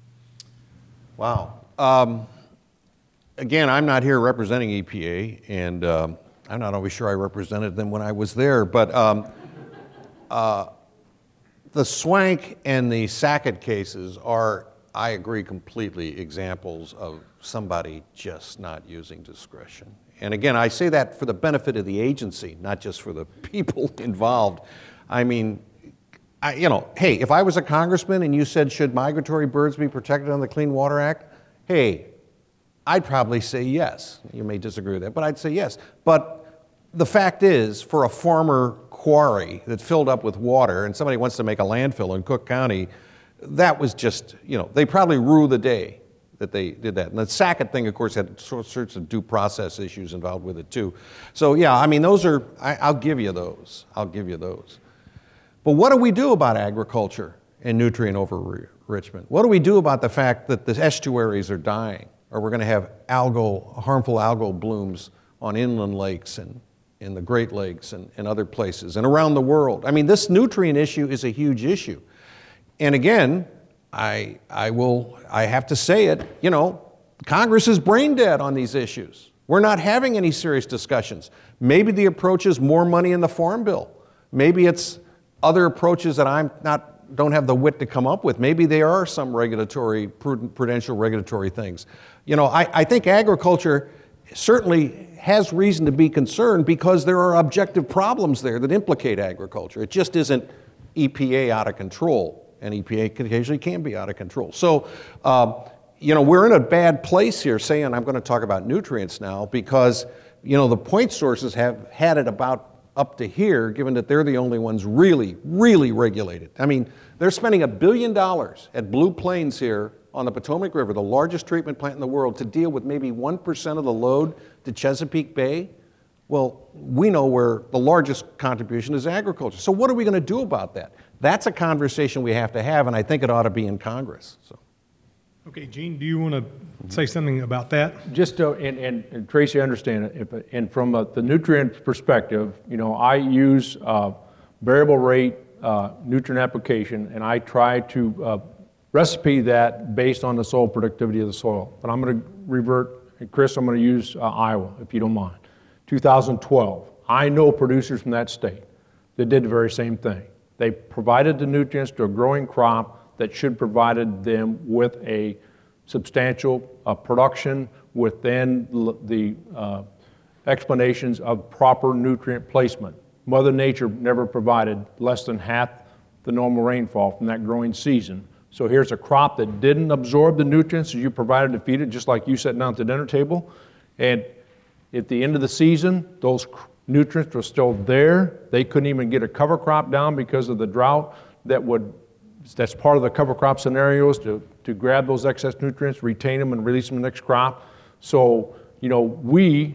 Wow. Um, again, I'm not here representing E P A, and um, I'm not always sure I represented them when I was there, but um, uh, the Swank and the Sackett cases are, I agree completely, examples of somebody just not using discretion. And again, I say that for the benefit of the agency, not just for the people involved. I mean, I, you know, hey, if I was a congressman and you said, should migratory birds be protected under the Clean Water Act? Hey, I'd probably say yes. You may disagree with that, but I'd say yes. But the fact is, for a farmer quarry that filled up with water and somebody wants to make a landfill in Cook County, that was just, you know, they probably rue the day that they did that. And the Sackett thing, of course, had sorts of due process issues involved with it too. So yeah, I mean, those are, I, I'll give you those. I'll give you those. But what do we do about agriculture and nutrient overenrichment? What do we do about the fact that the estuaries are dying, or we're going to have algal, harmful algal blooms on inland lakes and in the Great Lakes and, and other places and around the world? I mean, this nutrient issue is a huge issue. And again, I, I will, I have to say it, you know, Congress is brain dead on these issues. We're not having any serious discussions. Maybe the approach is more money in the Farm Bill. Maybe it's other approaches that I'm not, don't have the wit to come up with. Maybe there are some regulatory, prudent, prudential regulatory things. You know, I, I think agriculture certainly has reason to be concerned because there are objective problems there that implicate agriculture. It just isn't E P A out of control. And E P A occasionally can be out of control. So, uh, you know, we're in a bad place here saying I'm going to talk about nutrients now because, you know, the point sources have had it about up to here, given that they're the only ones really, really regulated. I mean, they're spending a billion dollars at Blue Plains here on the Potomac River, the largest treatment plant in the world, to deal with maybe one percent of the load to Chesapeake Bay. Well, we know where the largest contribution is agriculture. So what are we going to do about that? That's a conversation we have to have, and I think it ought to be in Congress. So. Okay, Gene, do you want to say something about that? Just to, and, and, and Tracy, understand it, if, and from a, the nutrient perspective, you know, I use uh, variable rate uh, nutrient application, and I try to uh, recipe that based on the soil productivity of the soil. But I'm going to revert, and Chris, I'm going to use uh, Iowa, if you don't mind. two thousand twelve, I know producers from that state that did the very same thing. They provided the nutrients to a growing crop that should provided them with a substantial uh, production within l- the uh, explanations of proper nutrient placement. Mother Nature never provided less than half the normal rainfall from that growing season. So here's a crop that didn't absorb the nutrients that you provided to feed it, just like you sitting down at the dinner table. And at the end of the season, those cr- nutrients were still there. They couldn't even get a cover crop down because of the drought that would, that's part of the cover crop scenarios, to, to grab those excess nutrients, retain them, and release them in the next crop. So, you know, we,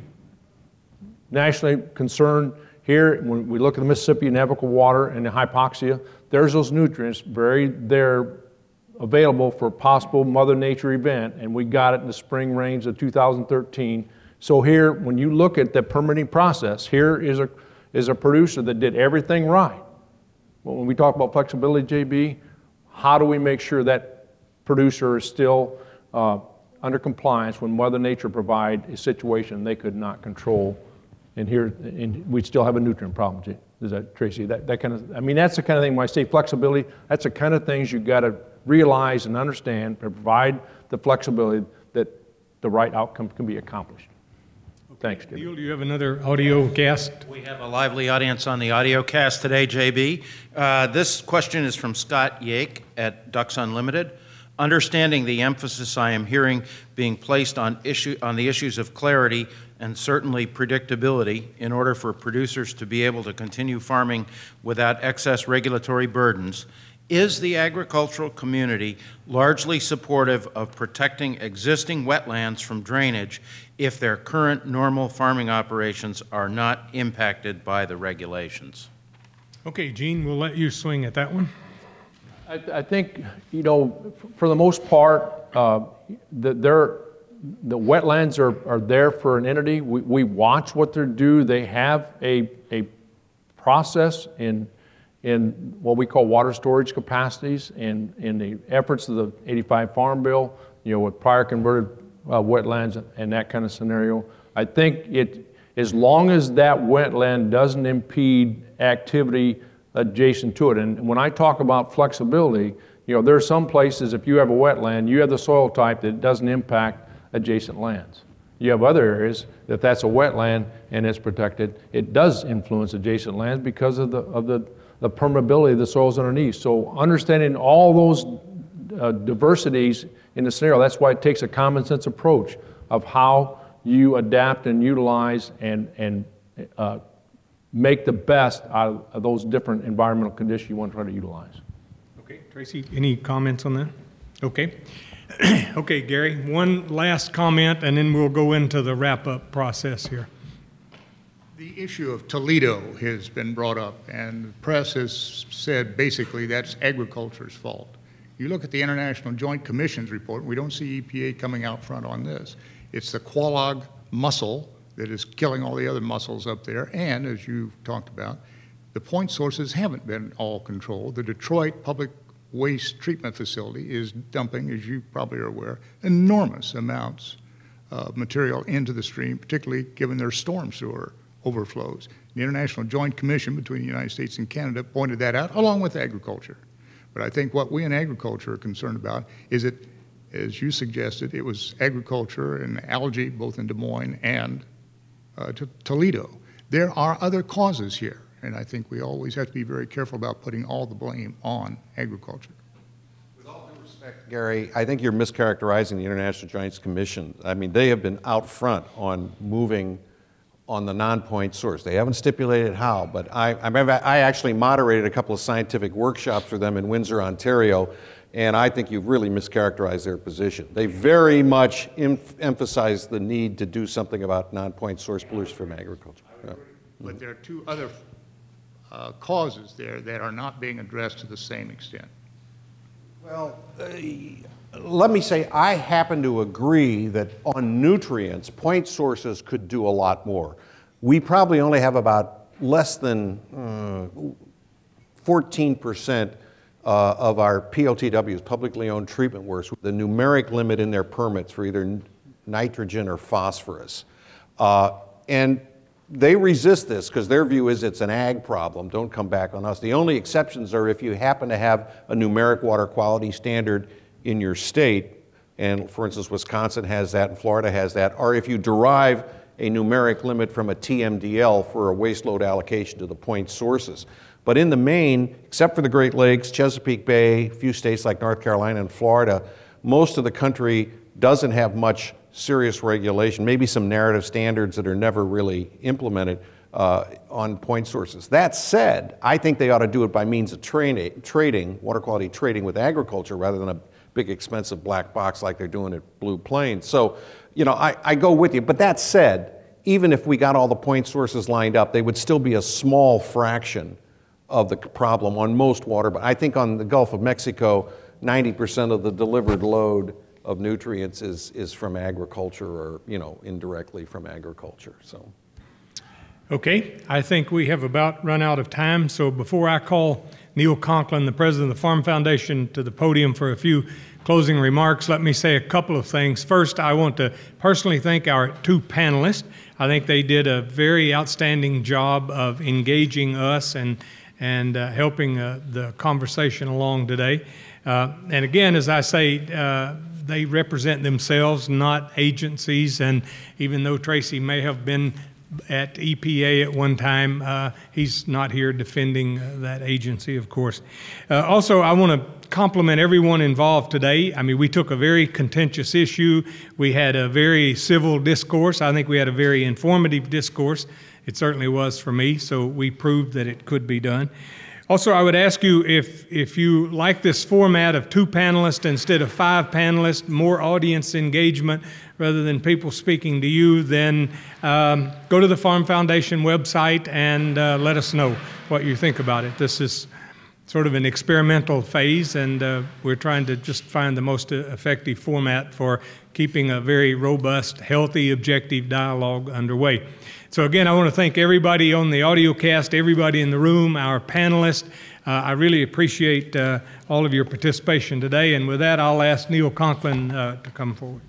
nationally concerned here, when we look at the Mississippi and Navigable water and the hypoxia, there's those nutrients very there available for a possible Mother Nature event, and we got it in the spring rains of two thousand thirteen. So here, when you look at the permitting process, here is a, is a producer that did everything right. But when we talk about flexibility, J B, how do we make sure that producer is still uh, under compliance when Mother Nature provide a situation they could not control? And here, and we'd still have a nutrient problem, J. Is that, Tracy? That, that kind of, I mean, that's the kind of thing when I say flexibility, that's the kind of things you've got to realize and understand, and provide the flexibility that the right outcome can be accomplished. Thanks, J B. Neil, do you have another audio cast? We have a lively audience on the audio cast today, J B. Uh, this question is from Scott Yake at Ducks Unlimited. Understanding the emphasis I am hearing being placed on issue on the issues of clarity and certainly predictability in order for producers to be able to continue farming without excess regulatory burdens, is the agricultural community largely supportive of protecting existing wetlands from drainage if their current normal farming operations are not impacted by the regulations? Okay, Gene, we'll let you swing at that one. I, I think, you know, for the most part, uh, the, they're, the wetlands are, are there for an entity. We, we watch what they do. They have a, a process in in what we call water storage capacities, and in the efforts of the eighty-five Farm Bill, you know, with prior converted uh, wetlands and that kind of scenario. I think it, as long as that wetland doesn't impede activity adjacent to it. And when I talk about flexibility, you know, there are some places, if you have a wetland, you have the soil type that doesn't impact adjacent lands. You have other areas that that's a wetland and it's protected. It does influence adjacent lands because of the of the the permeability of the soils underneath. So understanding all those uh, diversities in the scenario, that's why it takes a common sense approach of how you adapt and utilize and, and uh, make the best out of those different environmental conditions you want to try to utilize. Okay, Tracy, any comments on that? Okay. Okay, Gary, one last comment and then we'll go into the wrap-up process here. The issue of Toledo has been brought up, and the press has said basically that's agriculture's fault. You look at the International Joint Commission's report, we don't see E P A coming out front on this. It's the Quelaag mussel that is killing all the other mussels up there, and as you talked about, the point sources haven't been all controlled. The Detroit Public Waste Treatment Facility is dumping, as you probably are aware, enormous amounts of material into the stream, particularly given their storm sewer overflows. The International Joint Commission between the United States and Canada pointed that out, along with agriculture. But I think what we in agriculture are concerned about is that, as you suggested, it was agriculture and algae, both in Des Moines and uh, to Toledo. There are other causes here, and I think we always have to be very careful about putting all the blame on agriculture. With all due respect, Gary, I think you're mischaracterizing the International Joint Commission. I mean, they have been out front on moving on the non-point source. They haven't stipulated how, but I, I remember I actually moderated a couple of scientific workshops for them in Windsor, Ontario, and I think you've really mischaracterized their position. They very much em emphasize the need to do something about non-point source pollution from agriculture. Yeah. But there are two other uh, causes there that are not being addressed to the same extent. Well, uh, let me say I happen to agree that on nutrients, point sources could do a lot more. We probably only have about less than uh, fourteen percent uh, of our P O T Ws, publicly owned treatment works, with the numeric limit in their permits for either nitrogen or phosphorus. Uh, and they resist this because their view is it's an ag problem. Don't come back on us. The only exceptions are if you happen to have a numeric water quality standard in your state, and for instance, Wisconsin has that and Florida has that, or if you derive a numeric limit from a T M D L for a waste load allocation to the point sources. But in the main, except for the Great Lakes, Chesapeake Bay, a few states like North Carolina and Florida, most of the country doesn't have much serious regulation, maybe some narrative standards that are never really implemented uh, on point sources. That said, I think they ought to do it by means of tra trading, water quality trading with agriculture rather than a big expensive black box like they're doing at Blue Plains. So, you know, I, I go with you. But that said, even if we got all the point sources lined up, they would still be a small fraction of the problem on most water. But I think on the Gulf of Mexico, ninety percent of the delivered load of nutrients is, is from agriculture or, you know, indirectly from agriculture. So. Okay, I think we have about run out of time. So before I call Neil Conklin, the president of the Farm Foundation, to the podium for a few closing remarks, let me say a couple of things. First, I want to personally thank our two panelists. I think they did a very outstanding job of engaging us and, and uh, helping uh, the conversation along today. Uh, and again, as I say, uh, they represent themselves, not agencies. And even though Tracy may have been at E P A at one time, uh, he's not here defending uh, that agency, of course. Uh, also, I want to compliment everyone involved today. I mean, we took a very contentious issue. We had a very civil discourse. I think we had a very informative discourse. It certainly was for me, so we proved that it could be done. Also, I would ask you if, if you like this format of two panelists instead of five panelists, more audience engagement rather than people speaking to you, then um, go to the Farm Foundation website and uh, let us know what you think about it. This is sort of an experimental phase, and uh, we're trying to just find the most effective format for keeping a very robust, healthy, objective dialogue underway. So again, I want to thank everybody on the audio cast, everybody in the room, our panelists. Uh, I really appreciate uh, all of your participation today. And with that, I'll ask Neil Conklin uh, to come forward.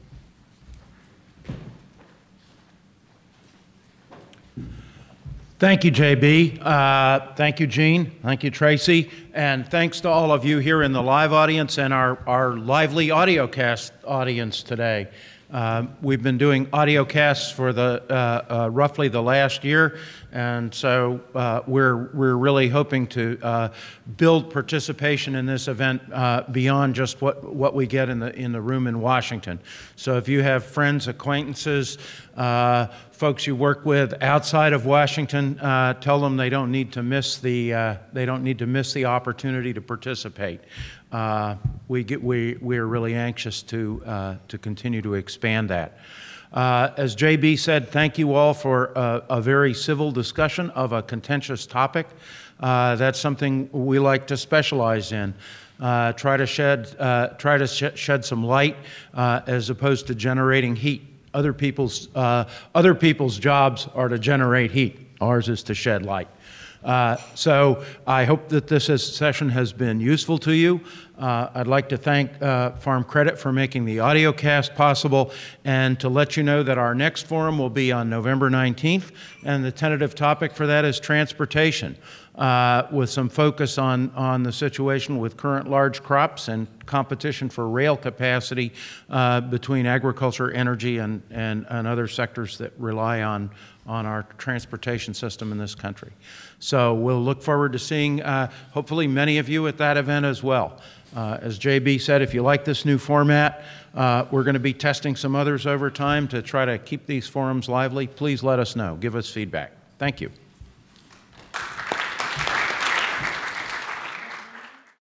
Thank you, J B. Uh, thank you, Gene. Thank you, Tracy. And thanks to all of you here in the live audience and our, our lively audiocast audience today. Uh, we've been doing audio casts for the uh, uh, roughly the last year, And so uh, we're, we're really hoping to uh, build participation in this event uh, beyond just what, what we get in the, in the room in Washington. So if you have friends, acquaintances, uh, folks you work with outside of Washington, uh, tell them they don't need to miss the, uh, they don't need to miss the opportunity to participate. Uh, we get, we, we're really anxious to, uh, to continue to expand that. Uh, as J B said, thank you all for a, a very civil discussion of a contentious topic. Uh, that's something we like to specialize in. Uh, try to shed, uh, try to sh shed some light uh, as opposed to generating heat. Other people's, uh, other people's jobs are to generate heat. Ours is to shed light. Uh, so I hope that this is, session has been useful to you. Uh, I'd like to thank uh, Farm Credit for making the audio cast possible, and to let you know that our next forum will be on November nineteenth, and the tentative topic for that is transportation, uh, with some focus on, on the situation with current large crops and competition for rail capacity uh, between agriculture, energy, and, and, and other sectors that rely on, on our transportation system in this country. So we'll look forward to seeing, uh, hopefully, many of you at that event as well. Uh, as J B said, if you like this new format, uh, we're going to be testing some others over time to try to keep these forums lively. Please let us know. Give us feedback. Thank you.